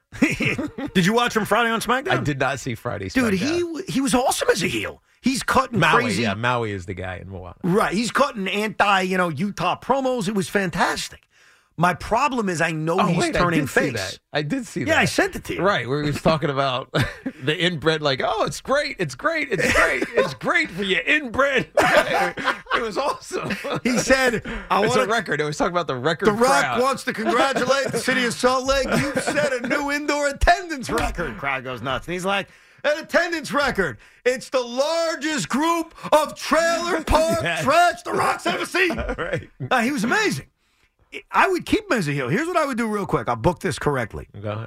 Did you watch him Friday on SmackDown? I did not see Friday's Dude, SmackDown. he was awesome as a heel. He's cutting Maui, crazy. Yeah, Maui is the guy in Moana. Right. He's cutting Utah promos. It was fantastic. My problem is I know he's turning face. I did see that. Yeah, I sent it to you. Right, where he was talking about the inbred, it's great, it's great, it's great, it's great for you inbred. It was awesome. He said, it's a record. It was talking about the record. The Rock wants to congratulate the city of Salt Lake. You've set a new indoor attendance record. Crowd goes nuts. And he's like, an attendance record. It's the largest group of trailer park trash the Rock's ever seen. Right. He was amazing. I would keep him as a heel. Here's what I would do real quick. I'll book this correctly. Go ahead.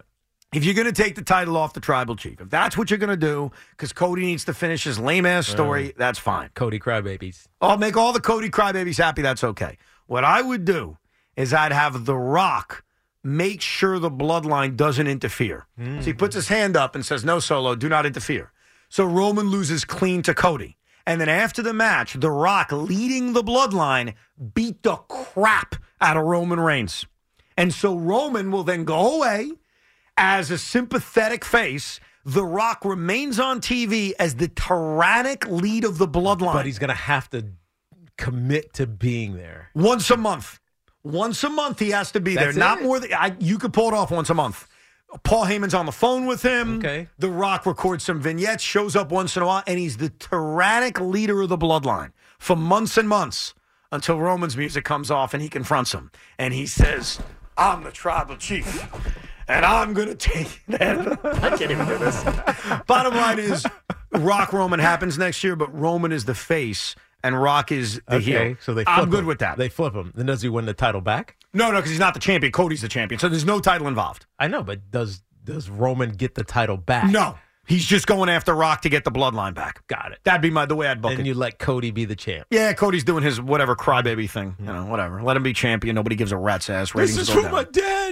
if you're going to take the title off the tribal chief, if that's what you're going to do, because Cody needs to finish his lame-ass story, that's fine. Cody crybabies. I'll make all the Cody crybabies happy. That's okay. What I would do is I'd have The Rock make sure the bloodline doesn't interfere. So he puts his hand up and says, no, Solo, do not interfere. So Roman loses clean to Cody. And then after the match, The Rock, leading the bloodline, beat the crap out of Roman Reigns. And so Roman will then go away as a sympathetic face. The Rock remains on TV as the tyrannic lead of the bloodline. But he's going to have to commit to being there. Once a month. Once a month he has to be there. Not more than you could pull it off once a month. Paul Heyman's on the phone with him. Okay. The Rock records some vignettes, shows up once in a while, and he's the tyrannic leader of the bloodline for months and months until Roman's music comes off and he confronts him. And he says, I'm the tribal chief, and I'm going to take that. I can't even do this. Bottom line is, Rock Roman happens next year, but Roman is the face and Rock is the heel. So they flip I'm good him. with that. They flip him. Then does he win the title back? No, because he's not the champion. Cody's the champion. So there's no title involved. I know, but does Roman get the title back? No. He's just going after Rock to get the bloodline back. Got it. That'd be the way I'd book it. And you let Cody be the champ. Yeah, Cody's doing his whatever crybaby thing. You know, whatever. Let him be champion. Nobody gives a rat's ass. Ratings This is go for down. my dad.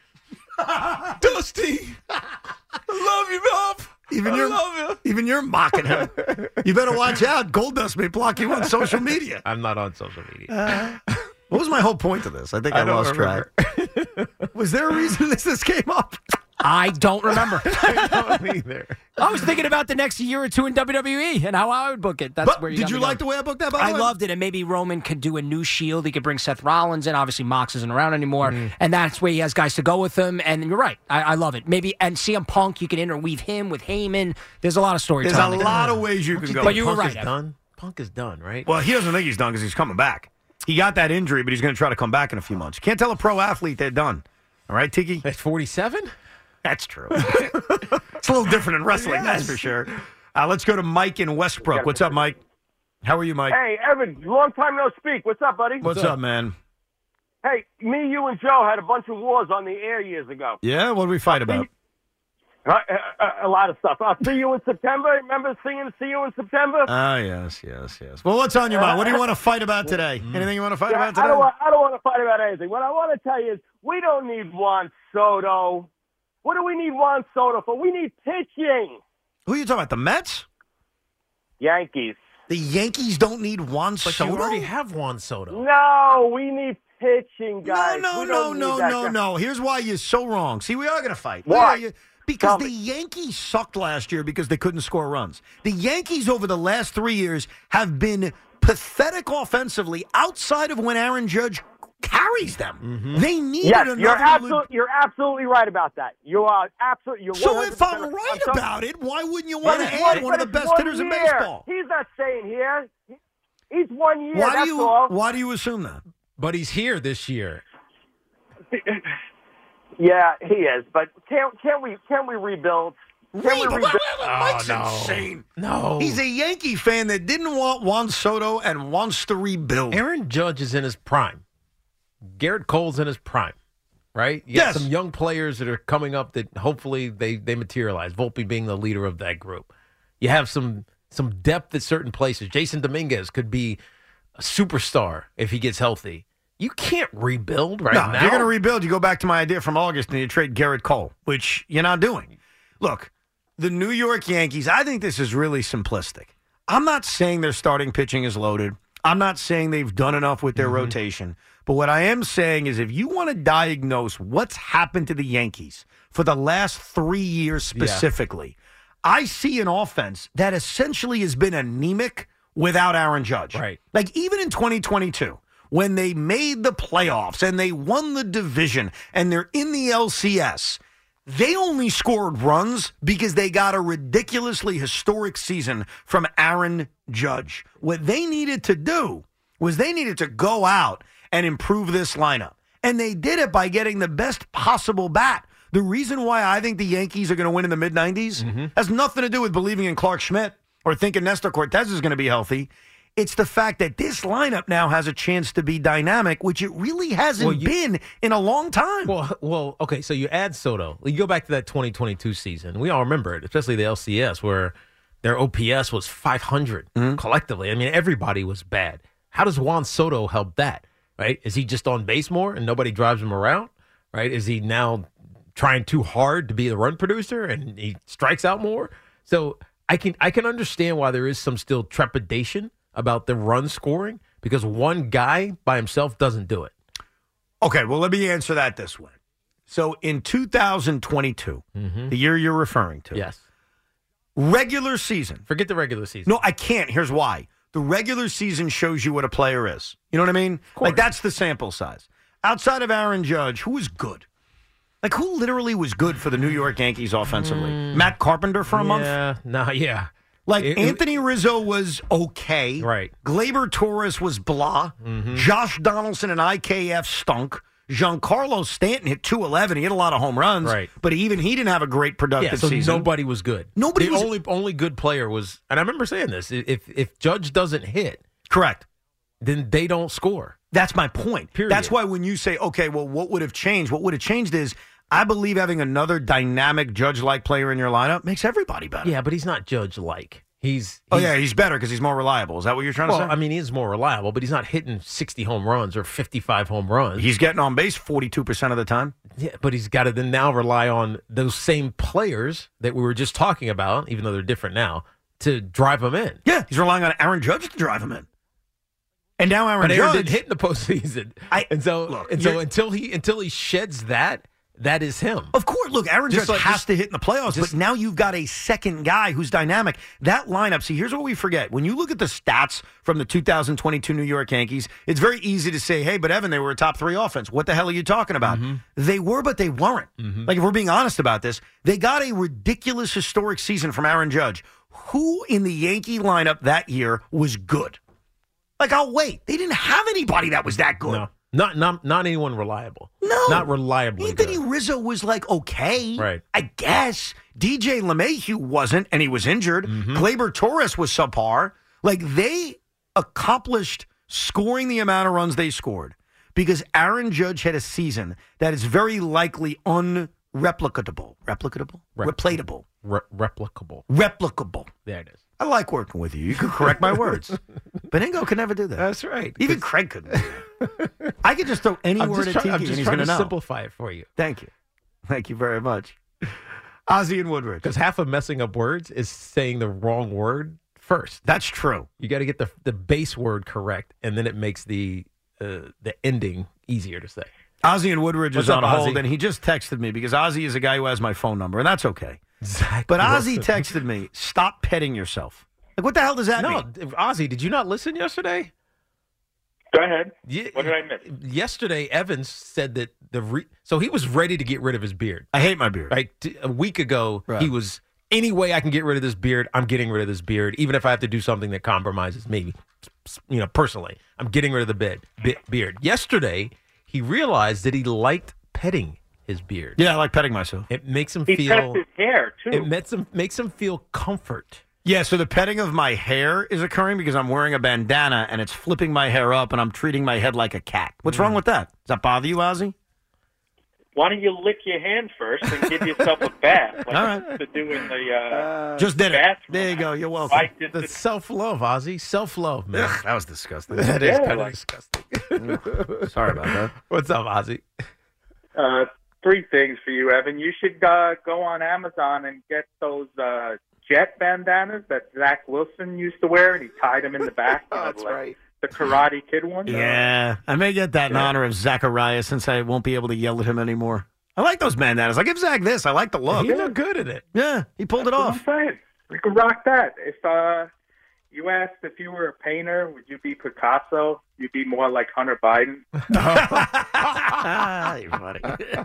Dusty. I love you, Bob. Even you're mocking him. You better watch out. Goldust may block you on social media. I'm not on social media. What was my whole point of this? I think I lost track. Was there a reason this came up? I don't remember. I don't either. I was thinking about the next year or two in WWE and how I would book it. That's where you did got you me like going. the way I booked that, by the I way? loved it, and maybe Roman could do a new Shield. He could bring Seth Rollins in. Obviously, Mox isn't around anymore, and that's where he has guys to go with him. And you're right. I love it. Maybe, and CM Punk, you can interweave him with Heyman. There's a lot of storytelling. There's a lot of ways you can go. But you were Punk right. is done. Punk is done, right? Well, he doesn't think he's done because he's coming back. He got that injury, but he's going to try to come back in a few months. You can't tell a pro athlete they're done. All right, Tiki? At 47? That's true. It's a little different in wrestling, that's for sure. Let's go to Mike in Westbrook. What's up, Mike? How are you, Mike? Hey, Evan, long time no speak. What's up, buddy? What's up, man? Hey, me, you, and Joe had a bunch of wars on the air years ago. Yeah? What did we fight about? A lot of stuff. I'll see you in September. Remember singing "See You in September"? Ah, yes. Well, what's on your mind? What do you want to fight about today? Anything you want to fight about today? I don't want to fight about anything. What I want to tell you is we don't need Juan Soto. What do we need Juan Soto for? We need pitching. Who are you talking about? The Mets? Yankees. The Yankees don't need Juan But Soto? you already have Juan Soto. No, we need pitching, guys. No. Here's why you're so wrong. See, we are going to fight. Why? Because the Yankees sucked last year because they couldn't score runs. The Yankees over the last 3 years have been pathetic offensively outside of when Aaron Judge carries them. They needed another. You're absolutely right about that. You are absolutely. You're so if I'm right about it, why wouldn't you want to add one of the best hitters in baseball? He's not staying here. He's 1 year. Why do you assume that? But he's here this year. Yeah, he is. But can we rebuild? Mike's insane. No. He's a Yankee fan that didn't want Juan Soto and wants to rebuild. Aaron Judge is in his prime. Garrett Cole's in his prime, right? You got some young players that are coming up that hopefully they materialize. Volpe being the leader of that group. You have some depth at certain places. Jason Dominguez could be a superstar if he gets healthy. You can't rebuild now. If you're going to rebuild, you go back to my idea from August and you trade Garrett Cole, which you're not doing. Look, the New York Yankees, I think this is really simplistic. I'm not saying their starting pitching is loaded. I'm not saying they've done enough with their rotation. But what I am saying is if you want to diagnose what's happened to the Yankees for the last 3 years specifically, I see an offense that essentially has been anemic without Aaron Judge. Right. Like even in 2022, when they made the playoffs and they won the division and they're in the LCS, they only scored runs because they got a ridiculously historic season from Aaron Judge. What they needed to do was they needed to go out and improve this lineup. And they did it by getting the best possible bat. The reason why I think the Yankees are going to win in the mid-90s has nothing to do with believing in Clark Schmidt or thinking Nestor Cortez is going to be healthy. It's the fact that this lineup now has a chance to be dynamic, which it really hasn't been in a long time. Well, okay, so you add Soto. You go back to that 2022 season. We all remember it, especially the LCS, where their OPS was 500 collectively. I mean, everybody was bad. How does Juan Soto help that, right? Is he just on base more and nobody drives him around, right? Is he now trying too hard to be the run producer and he strikes out more? So I can understand why there is some still trepidation about the run scoring because one guy by himself doesn't do it. Okay, well, let me answer that this way. So in 2022, the year you're referring to, yes, regular season. Forget the regular season. No, I can't. Here's why. The regular season shows you what a player is. You know what I mean? Like, that's the sample size. Outside of Aaron Judge, who is good? Like, who literally was good for the New York Yankees offensively? Matt Carpenter for a month? Yeah. Like, Anthony Rizzo was okay. Right. Gleyber Torres was blah. Josh Donaldson and IKF stunk. Giancarlo Stanton hit 211. He hit a lot of home runs. Right. But even he didn't have a great productive season. Nobody was good. The only good player was, and I remember saying this, if Judge doesn't hit. Correct. Then they don't score. That's my point. Period. That's why when you say, okay, well, what would have changed? What would have changed is I believe having another dynamic Judge-like player in your lineup makes everybody better. Yeah, but he's not Judge-like. He's better because he's more reliable. Is that what you're trying to say? I mean, he is more reliable, but he's not hitting 60 home runs or 55 home runs. He's getting on base 42% of the time. Yeah, but he's got to then now rely on those same players that we were just talking about, even though they're different now, to drive him in. Yeah, he's relying on Aaron Judge to drive him in. And now Aaron Judge didn't hit in the postseason. Until he sheds that is him. Of course. Look, Aaron Judge has to hit in the playoffs, but now you've got a second guy who's dynamic. That lineup, see, here's what we forget. When you look at the stats from the 2022 New York Yankees, it's very easy to say, hey, but Evan, they were a top 3 offense. What the hell are you talking about? They were, but they weren't. Like, if we're being honest about this, they got a ridiculous historic season from Aaron Judge. Who in the Yankee lineup that year was good? Like, I'll wait. They didn't have anybody that was that good. No, not anyone reliable. No. Not reliably Anthony good. Rizzo was like, okay. Right. I guess. DJ LeMahieu wasn't, and he was injured. Gleyber Torres was subpar. Like, they accomplished scoring the amount of runs they scored because Aaron Judge had a season that is very likely replicable. Replatable. Replicable. There it is. I like working with you. You can correct my words. Benigno can never do that. That's right. Even Craig couldn't do that. I could just throw any word at Tiki and he's going to know. Simplify it for you. Thank you. Thank you very much. Ozzie and Woodridge. Because half of messing up words is saying the wrong word first. That's true. You got to get the base word correct, and then it makes the ending easier to say. Ozzie and Woodridge is on hold, Ozzie? and he just texted me because Ozzie is a guy who has my phone number, and that's okay. Zach But Wilson. Ozzie texted me, stop petting yourself. Like, what the hell does that mean? No, Ozzie, did you not listen yesterday? Go ahead. Yeah, What did I miss? Yesterday, Evans said that so he was ready to get rid of his beard. I hate my beard. Like a week ago, Right. he was, any way I can get rid of this beard, I'm getting rid of this beard, even if I have to do something that compromises me, personally. I'm getting rid of the beard. Yesterday, he realized that he liked petting his beard. Yeah, I like petting myself. It makes him He feel. pets his hair, too. It makes him feel comfort. Yeah, so the petting of my hair is occurring because I'm wearing a bandana and it's flipping my hair up and I'm treating my head like a cat. What's wrong with that? Does that bother you, Ozzie? Why don't you lick your hand first and give yourself a bath? Like All right. to do in the Just did it. bathroom. There you go. You're welcome. Right, The self-love, Ozzie. Self-love, man. Ugh, that was disgusting. That is Yeah, kind of like- disgusting. Sorry about that. What's up, Ozzie? 3 things for you, Evan. You should go on Amazon and get those jet bandanas that Zach Wilson used to wear, and he tied them in the back. That's right. The Karate Kid one. Yeah, I may get that in honor of Zachariah since I won't be able to yell at him anymore. I like those bandanas. I give Zach this. I like the look. You look good at it. Yeah, he pulled it That's off. what I'm saying. You could rock that. If you asked if you were a painter, would you be Picasso? You'd be more like Hunter Biden. You're funny.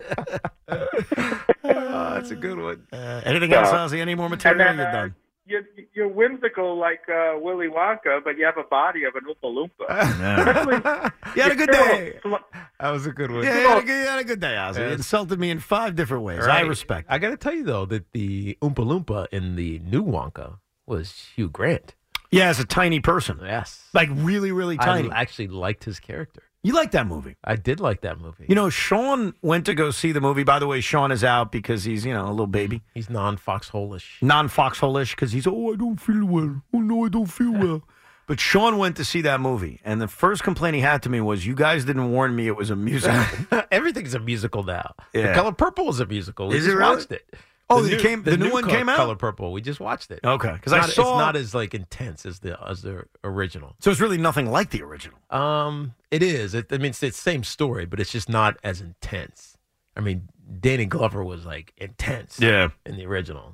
That's a good one. Anything else, Ozzie? Any more material? And then, You're done. You're whimsical like Willy Wonka, but you have a body of an Oompa Loompa. You had a good day. That was a good one. Yeah, you had a good day, Ozzie. You insulted me in 5 different ways. Right. I respect it. I got to tell you, though, that the Oompa Loompa in the new Wonka was Hugh Grant. Yeah, as a tiny person. Yes. Like really, really tiny. I actually liked his character. You like that movie? I did like that movie. You know, Sean went to go see the movie. By the way, Sean is out because he's, a little baby. He's non-foxhole-ish. Non-foxhole-ish because he's, I don't feel well. Oh, no, I don't feel well. But Sean went to see that movie, and the first complaint he had to me was, you guys didn't warn me it was a musical. Everything's a musical now. Yeah. The Color Purple is a musical. We Is just it really? watched it. Oh, the new one came out? Color Purple. We just watched it. Okay. Because it's not as intense as the original. So it's really nothing like the original. It is. It's the same story, but it's just not as intense. I mean, Danny Glover was intense. Yeah. In the original.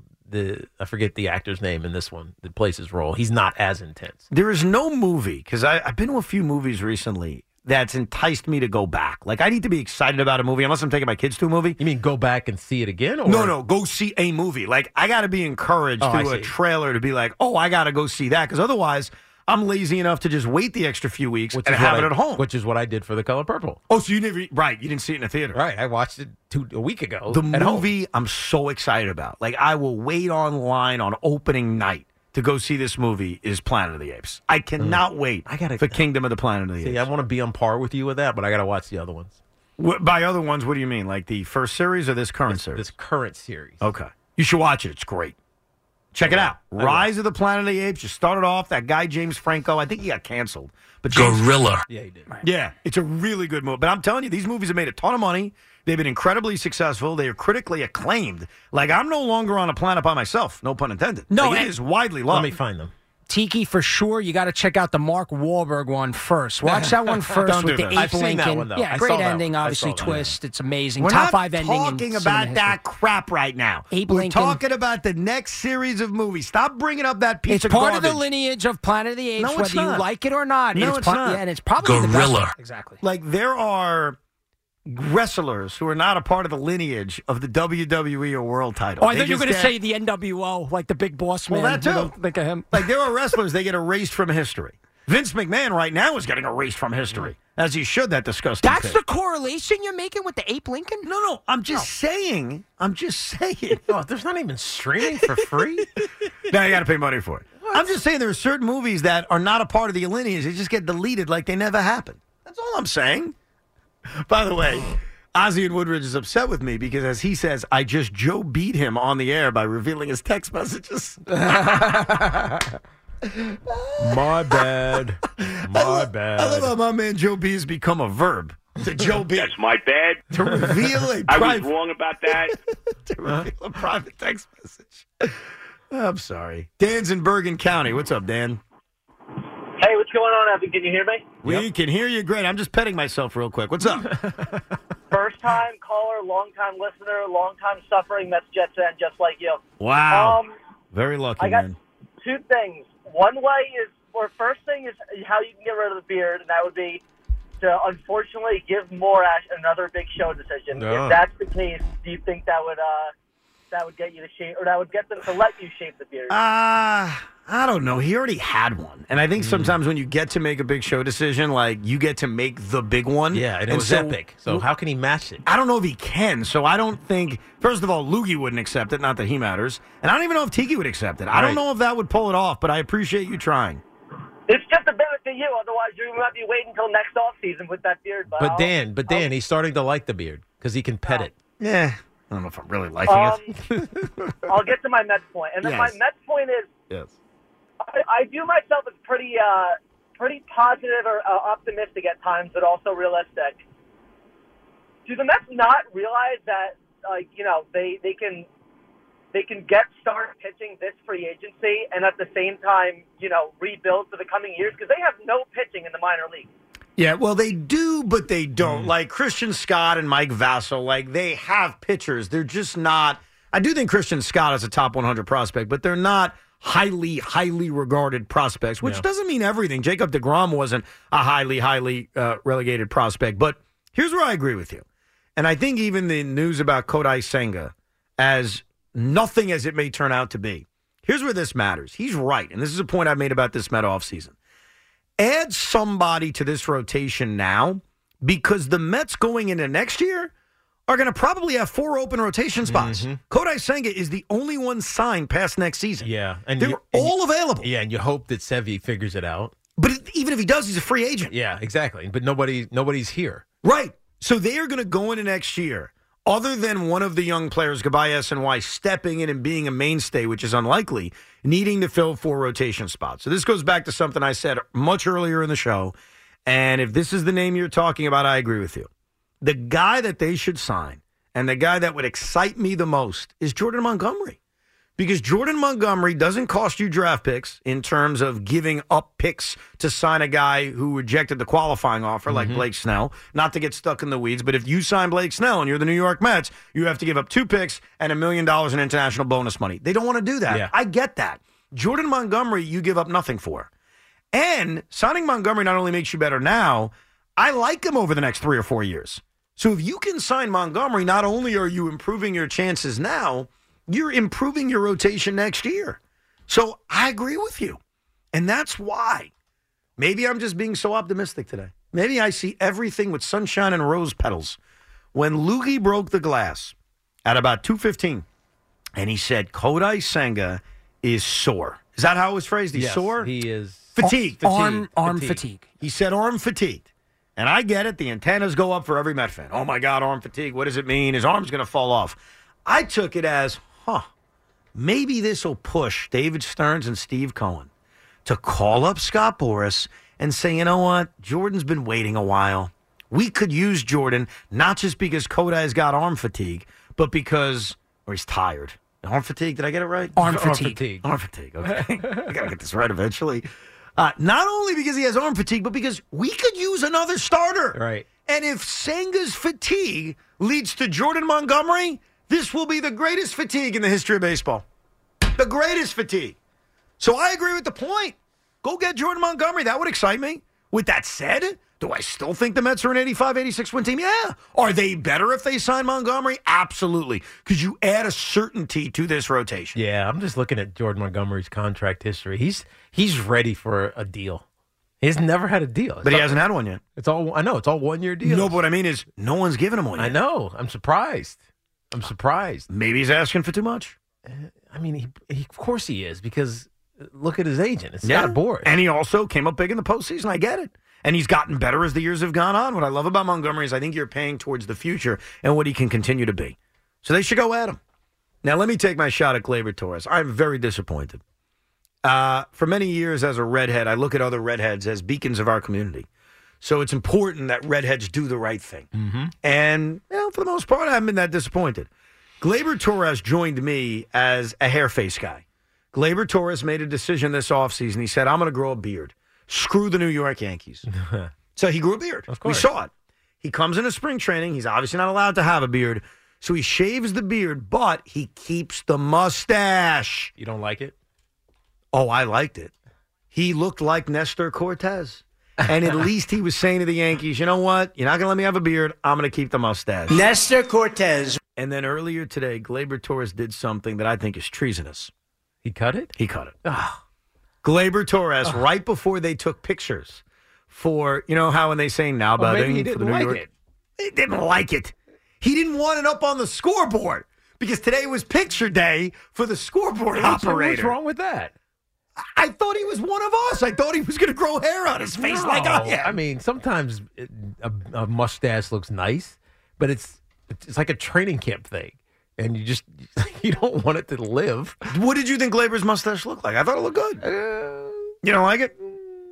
I forget the actor's name in this one that plays his role. He's not as intense. There is no movie, because I've been to a few movies recently that's enticed me to go back. Like, I need to be excited about a movie, unless I'm taking my kids to a movie. You mean go back and see it again? Or? No, go see a movie. Like, I got to be encouraged through a trailer to be like, oh, I got to go see that, because otherwise I'm lazy enough to just wait the extra few weeks and have it at home. Which is what I did for The Color Purple. Oh, so you didn't see it in a theater. Right, I watched it a week ago. The movie I'm so excited about. Like, I will wait online on opening night to go see this movie is Planet of the Apes. I cannot wait for Kingdom of the Planet of the Apes. I want to be on par with you with that, but I got to watch the other ones. By other ones, what do you mean? Like the first series or this current series? This current series. Okay. You should watch it. It's great. Check it out. Rise of the Planet of the Apes. You started off, that guy James Franco, I think he got canceled. But Gorilla. Yeah, he did. Yeah, it's a really good movie. But I'm telling you, these movies have made a ton of money. They've been incredibly successful. They are critically acclaimed. Like, I'm no longer on a planet by myself. No pun intended. No, it is widely loved. Let me find them. Tiki, for sure, you got to check out the Mark Wahlberg one first. Watch that one first with the Ape I've seen Lincoln. that one, though. Yeah, great ending, obviously, twist. It's amazing. We're Top not 5 ending. talking about that crap right now. Ape We're Lincoln. talking about the next series of movies. Stop bringing up that piece It's of part garbage. of the lineage of Planet of the Apes, No, it's whether not. you like it or not. No, it's not. Yeah, and it's probably the best one. Exactly. Like, there are wrestlers who are not a part of the lineage of the WWE or world title. Oh, I They thought you were just going to get- say the NWO, like the big boss man. Well, that too. We don't think of him. Like, there are wrestlers, they get erased from history. Vince McMahon right now is getting erased from history, as he should, that disgusting That's pig. the correlation you're making with the Ape Lincoln? No, I'm just saying. Oh, there's not even streaming for free? Now you got to pay money for it. I'm just saying there are certain movies that are not a part of the lineage. They just get deleted like they never happened. That's all I'm saying. By the way, Ozzy and Woodridge is upset with me because, as he says, I just Joe beat him on the air by revealing his text messages. My bad. My bad. I love how my man Joe B has become a verb. To Joe B. That's my bad. To reveal a I was private... wrong about that. to reveal a private text message. I'm sorry. Dan's in Bergen County. What's up, Dan? Hey, what's going on, Evan? Can you hear me? We can hear you great. I'm just petting myself real quick. What's up? First-time caller, long-time listener, long-time suffering Mets Jets fan, just like you. Wow. Very lucky, I got man. two things. One way is, or first thing is how you can get rid of the beard, and that would be to, unfortunately, give Morash another big show decision. No. If that's the case, do you think that would get you to shave, or that would get them to let you shave the beard? I don't know. He already had one. And I think sometimes when you get to make a big show decision, like, you get to make the big one. Yeah, and it was epic. So how can he match it? I don't know if he can. So I don't think, first of all, Loogie wouldn't accept it. Not that he matters. And I don't even know if Tiki would accept it. I don't know if that would pull it off, but I appreciate you trying. It's just a benefit to you. Otherwise, you might be waiting until next offseason with that beard. But Dan, he's starting to like the beard because he can pet it. Yeah. I don't know if I'm really liking it. I'll get to my Mets point. And then my Mets point is, yes. I view myself as pretty positive or optimistic at times, but also realistic. Do the Mets not realize that, they can get star pitching this free agency and at the same time, rebuild for the coming years? Because they have no pitching in the minor league. Yeah, well, they do, but they don't. Like Christian Scott and Mike Vassell, like, they have pitchers. They're just not. I do think Christian Scott is a top 100 prospect, but they're not highly, highly regarded prospects, which doesn't mean everything. Jacob deGrom wasn't a highly, highly relegated prospect. But here's where I agree with you. And I think even the news about Kodai Senga, as nothing as it may turn out to be, here's where this matters. He's right, and this is a point I've made about this Met offseason. Add somebody to this rotation now, because the Mets going into next year are going to probably have 4 open rotation spots. Kodai Senga is the only one signed past next season. Yeah. And they're all available. Yeah, and you hope that Sevy figures it out. But even if he does, he's a free agent. Yeah, exactly. But nobody's here. Right. So they are going to go into next year, other than one of the young players, Gabai SNY, stepping in and being a mainstay, which is unlikely, needing to fill 4 rotation spots. So this goes back to something I said much earlier in the show. And if this is the name you're talking about, I agree with you. The guy that they should sign and the guy that would excite me the most is Jordan Montgomery. Because Jordan Montgomery doesn't cost you draft picks in terms of giving up picks to sign a guy who rejected the qualifying offer like Blake Snell. Not to get stuck in the weeds, but if you sign Blake Snell and you're the New York Mets, you have to give up 2 picks and $1 million in international bonus money. They don't want to do that. Yeah. I get that. Jordan Montgomery, you give up nothing for. And signing Montgomery not only makes you better now, I like him over the next 3 or 4 years. So if you can sign Montgomery, not only are you improving your chances now, you're improving your rotation next year. So I agree with you. And that's why. Maybe I'm just being so optimistic today. Maybe I see everything with sunshine and rose petals. When Loogie broke the glass at about 2:15, and he said, Kodai Senga is sore. Is that how it was phrased? He's sore? He is. Fatigued. Arm fatigue. He said arm fatigued. And I get it. The antennas go up for every Met fan. Oh, my God, arm fatigue. What does it mean? His arm's going to fall off. I took it as, maybe this will push David Stearns and Steve Cohen to call up Scott Boras and say, you know what? Jordan's been waiting a while. We could use Jordan, not just because Kodai's got arm fatigue, but because, or he's tired. Arm fatigue, did I get it right? Arm fatigue. Arm fatigue, okay. I got to get this right eventually. Not only because he has arm fatigue, but because we could use another starter. Right. And if Senga's fatigue leads to Jordan Montgomery, this will be the greatest fatigue in the history of baseball. The greatest fatigue. So I agree with the point. Go get Jordan Montgomery. That would excite me. With that said, do I still think the Mets are an 85, 86 win team? Yeah. Are they better if they sign Montgomery? Absolutely. Because you add a certainty to this rotation. Yeah, I'm just looking at Jordan Montgomery's contract history. He's ready for a deal. He's never had a deal. But he hasn't had one yet. I know, it's all 1-year deals. No, but what I mean is no one's given him one yet. I know. I'm surprised. Maybe he's asking for too much. I mean, he of course he is, because look at his agent. It's Scott Boras. And he also came up big in the postseason. I get it. And he's gotten better as the years have gone on. What I love about Montgomery is I think you're paying towards the future and what he can continue to be. So they should go at him. Now, let me take my shot at Gleyber Torres. I'm very disappointed. For many years as a redhead, I look at other redheads as beacons of our community. So it's important that redheads do the right thing. And, for the most part, I haven't been that disappointed. Gleyber Torres joined me as a hair-face guy. Gleyber Torres made a decision this offseason. He said, I'm going to grow a beard. Screw the New York Yankees. So he grew a beard. Of course. We saw it. He comes into spring training. He's obviously not allowed to have a beard. So he shaves the beard, but he keeps the mustache. You don't like it? Oh, I liked it. He looked like Nestor Cortez. And at least he was saying to the Yankees, you know what? You're not going to let me have a beard. I'm going to keep the mustache. Nestor Cortez. And then earlier today, Gleyber Torres did something that I think is treasonous. He cut it? He cut it. Gleyber Torres, right before they took pictures for, you know how when they say now maybe batting he for the didn't New like York? it. He didn't like it. He didn't want it up on the scoreboard because today was picture day for the scoreboard operator. What's wrong with that? I thought he was one of us. I thought he was going to grow hair on his face like I am. I mean, sometimes a mustache looks nice, but it's like a training camp thing. And you don't want it to live. What did you think Gleyber's mustache looked like? I thought it looked good. You don't like it?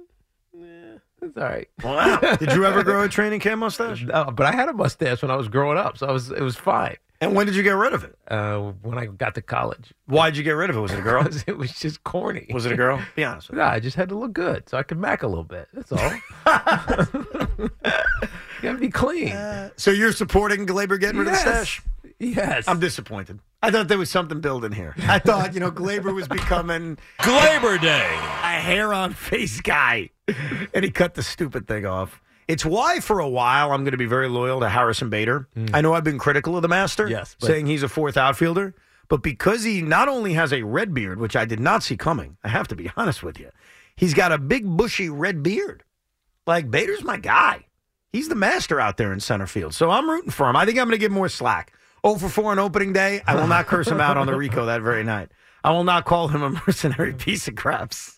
It's all right. Wow. Did you ever grow a training camp mustache? No, but I had a mustache when I was growing up, so it was fine. And when did you get rid of it? When I got to college. Why'd you get rid of it? Was it a girl? It was just corny. Was it a girl? Be honest with me. No, I just had to look good, so I could mac a little bit. That's all. You gotta be clean. So you're supporting Gleyber getting rid of the stash? Yes. I'm disappointed. I thought there was something building here. I thought, Gleyber was becoming Gleyber Day. A hair-on-face guy. And he cut the stupid thing off. It's why, for a while, I'm going to be very loyal to Harrison Bader. I know I've been critical of the master, saying he's a fourth outfielder. But because he not only has a red beard, which I did not see coming, I have to be honest with you, he's got a big, bushy red beard. Like, Bader's my guy. He's the master out there in center field. So I'm rooting for him. I think I'm going to give him more slack. 0 for 4 on opening day. I will not curse him out on the Rico that very night. I will not call him a mercenary piece of craps.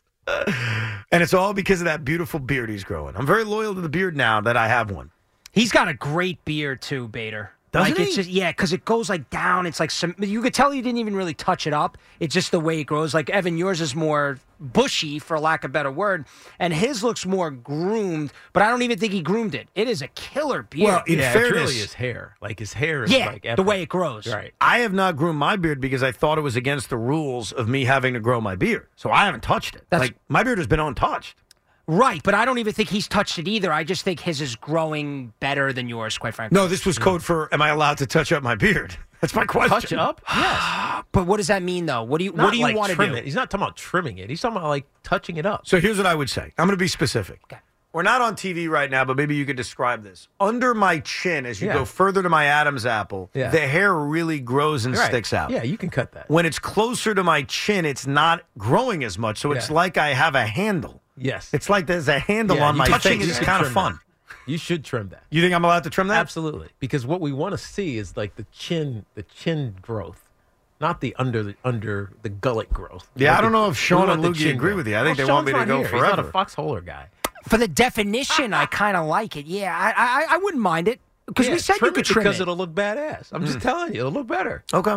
And it's all because of that beautiful beard he's growing. I'm very loyal to the beard now that I have one. He's got a great beard too, Bader. Doesn't he? It's just, yeah, because it goes like down. It's like you could tell he didn't even really touch it up. It's just the way it grows. Like Evan, yours is more bushy, for lack of a better word, and his looks more groomed. But I don't even think he groomed it. It is a killer beard. Well, in fairness, it's really his hair. Like his hair is like the way it grows. Right. I have not groomed my beard because I thought it was against the rules of me having to grow my beard. So I haven't touched it. Like my beard has been untouched. Right, but I don't even think he's touched it either. I just think his is growing better than yours, quite frankly. No, this was code for, am I allowed to touch up my beard? That's my question. Touch up? Yes. But what does that mean, though? What do you want to do? He's not talking about trimming it. He's talking about, like, touching it up. So here's what I would say. I'm going to be specific. Okay. We're not on TV right now, but maybe you could describe this. Under my chin, as you go further to my Adam's apple, the hair really grows and sticks out. Yeah, you can cut that. When it's closer to my chin, it's not growing as much, so it's like I have a handle. Yes. It's like there's a handle on my face. It's kind of fun. You should trim that. You think I'm allowed to trim that? Absolutely. Because what we want to see is like the chin growth, not the under the gullet growth. Yeah, I don't know if Sean and Loogie agree with you. I think they want me to go forever. He's not a foxholer guy. For the definition, I kind of like it. Yeah, I wouldn't mind it. Because we said you could trim because it. It'll look badass. I'm just telling you, it'll look better. Okay.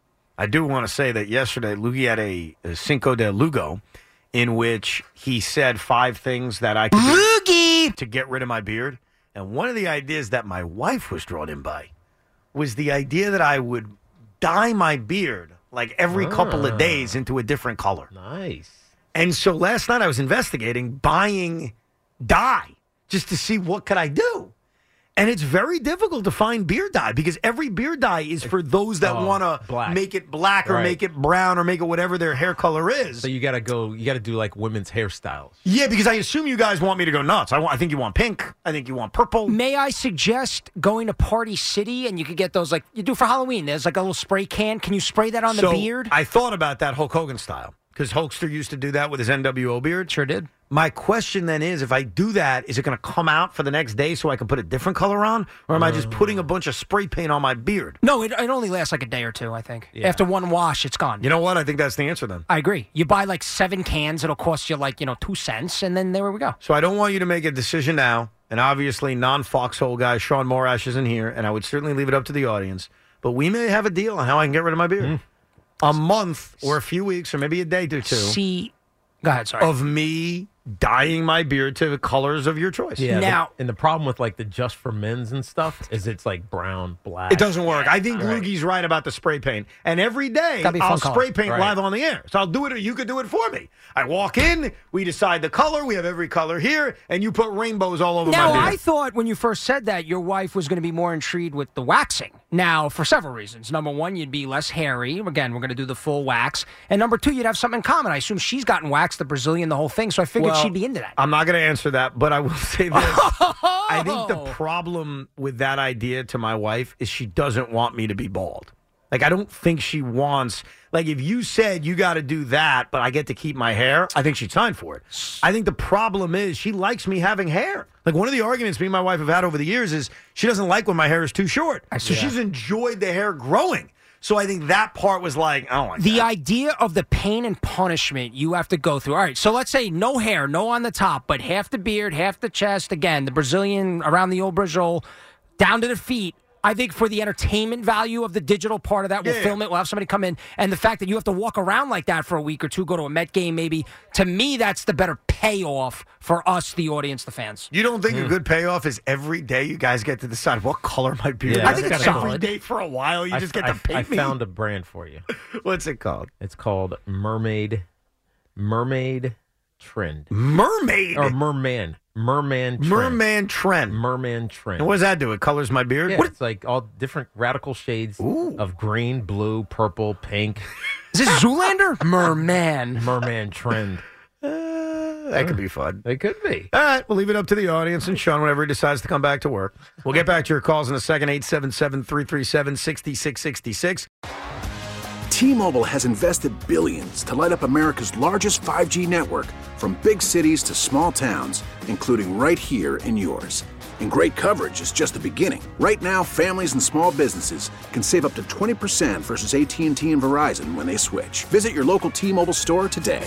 I do want to say that yesterday, Loogie had a Cinco de Lugo in which he said 5 things that I could do to get rid of my beard. And one of the ideas that my wife was drawn in by was the idea that I would dye my beard like every couple of days into a different color. Nice. And so last night I was investigating buying dye just to see what could I do. And it's very difficult to find beard dye because every beard dye is for those that want to make it black or make it brown or make it whatever their hair color is. So you got to do like women's hairstyles. Yeah, because I assume you guys want me to go nuts. I think you want pink. I think you want purple. May I suggest going to Party City and you could get those like you do for Halloween. There's like a little spray can. Can you spray that on the beard? I thought about that Hulk Hogan style because Hulkster used to do that with his NWO beard. Sure did. My question then is, if I do that, is it going to come out for the next day so I can put a different color on? Or am I just putting a bunch of spray paint on my beard? No, it only lasts like a day or two, I think. Yeah. After one wash, it's gone. You know what? I think that's the answer then. I agree. You buy like 7 cans, it'll cost you like, 2 cents, and then there we go. So I don't want you to make a decision now. And obviously, non-foxhole guy Sean Morash isn't here, and I would certainly leave it up to the audience. But we may have a deal on how I can get rid of my beard. A month or a few weeks or maybe a day or two. Go ahead, sorry. Of me dyeing my beard to the colors of your choice. Yeah. Now, and the problem with like the Just for Men's and stuff is it's like brown, black. It doesn't work. I think Loogie's right about the spray paint. And every day I'll spray paint live on the air. So I'll do it or you could do it for me. I walk in, we decide the color, we have every color here, and you put rainbows all over my beard. Now, I thought when you first said that, your wife was going to be more intrigued with the waxing. Now, for several reasons. Number one, you'd be less hairy. Again, we're going to do the full wax. And number two, you'd have something in common. I assume she's gotten waxed, the Brazilian, the whole thing. So I figured she'd be into that. I'm not going to answer that, but I will say this. I think the problem with that idea to my wife is she doesn't want me to be bald. Like, I don't think she wants... Like, if you said you got to do that, but I get to keep my hair, I think she'd sign for it. I think the problem is she likes me having hair. Like, one of the arguments me and my wife have had over the years is she doesn't like when my hair is too short. So she's enjoyed the hair growing. So I think that part was like, I don't like the idea of the pain and punishment you have to go through. All right, so let's say no hair, no on the top, but half the beard, half the chest. Again, the Brazilian around the old Brazil, down to the feet. I think for the entertainment value of the digital part of that, we'll film it. We'll have somebody come in. And the fact that you have to walk around like that for a week or two, go to a Met game maybe, to me, that's the better payoff for us, the audience, the fans. You don't think a good payoff is every day you guys get to decide what color my beard is? I think it's every day for a while you just get to paint me. I found a brand for you. What's it called? It's called Mermaid Trend. Mermaid? Or Merman. Merman Trend. Merman Trend. Merman Trend. And what does that do? It colors my beard? Yeah, it's like all different radical shades of green, blue, purple, pink. Is this Zoolander? Merman. Merman Trend. That could be fun. It could be. All right, we'll leave it up to the audience and Sean whenever he decides to come back to work. We'll get back to your calls in a second, 877-337-6666. T-Mobile has invested billions to light up America's largest 5G network, from big cities to small towns, including right here in yours. And great coverage is just the beginning. Right now, families and small businesses can save up to 20% versus AT&T and Verizon when they switch. Visit your local T-Mobile store today.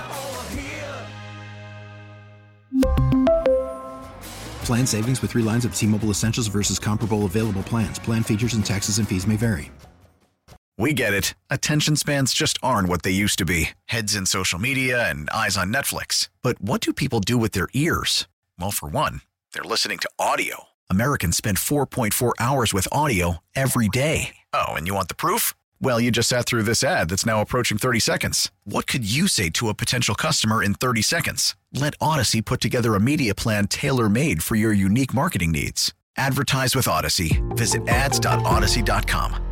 Plan savings with 3 lines of T-Mobile Essentials versus comparable available plans. Plan features and taxes and fees may vary. We get it. Attention spans just aren't what they used to be. Heads in social media and eyes on Netflix. But what do people do with their ears? Well, for one, they're listening to audio. Americans spend 4.4 hours with audio every day. Oh, and you want the proof? Well, you just sat through this ad that's now approaching 30 seconds. What could you say to a potential customer in 30 seconds? Let Odyssey put together a media plan tailor-made for your unique marketing needs. Advertise with Odyssey. Visit ads.odyssey.com.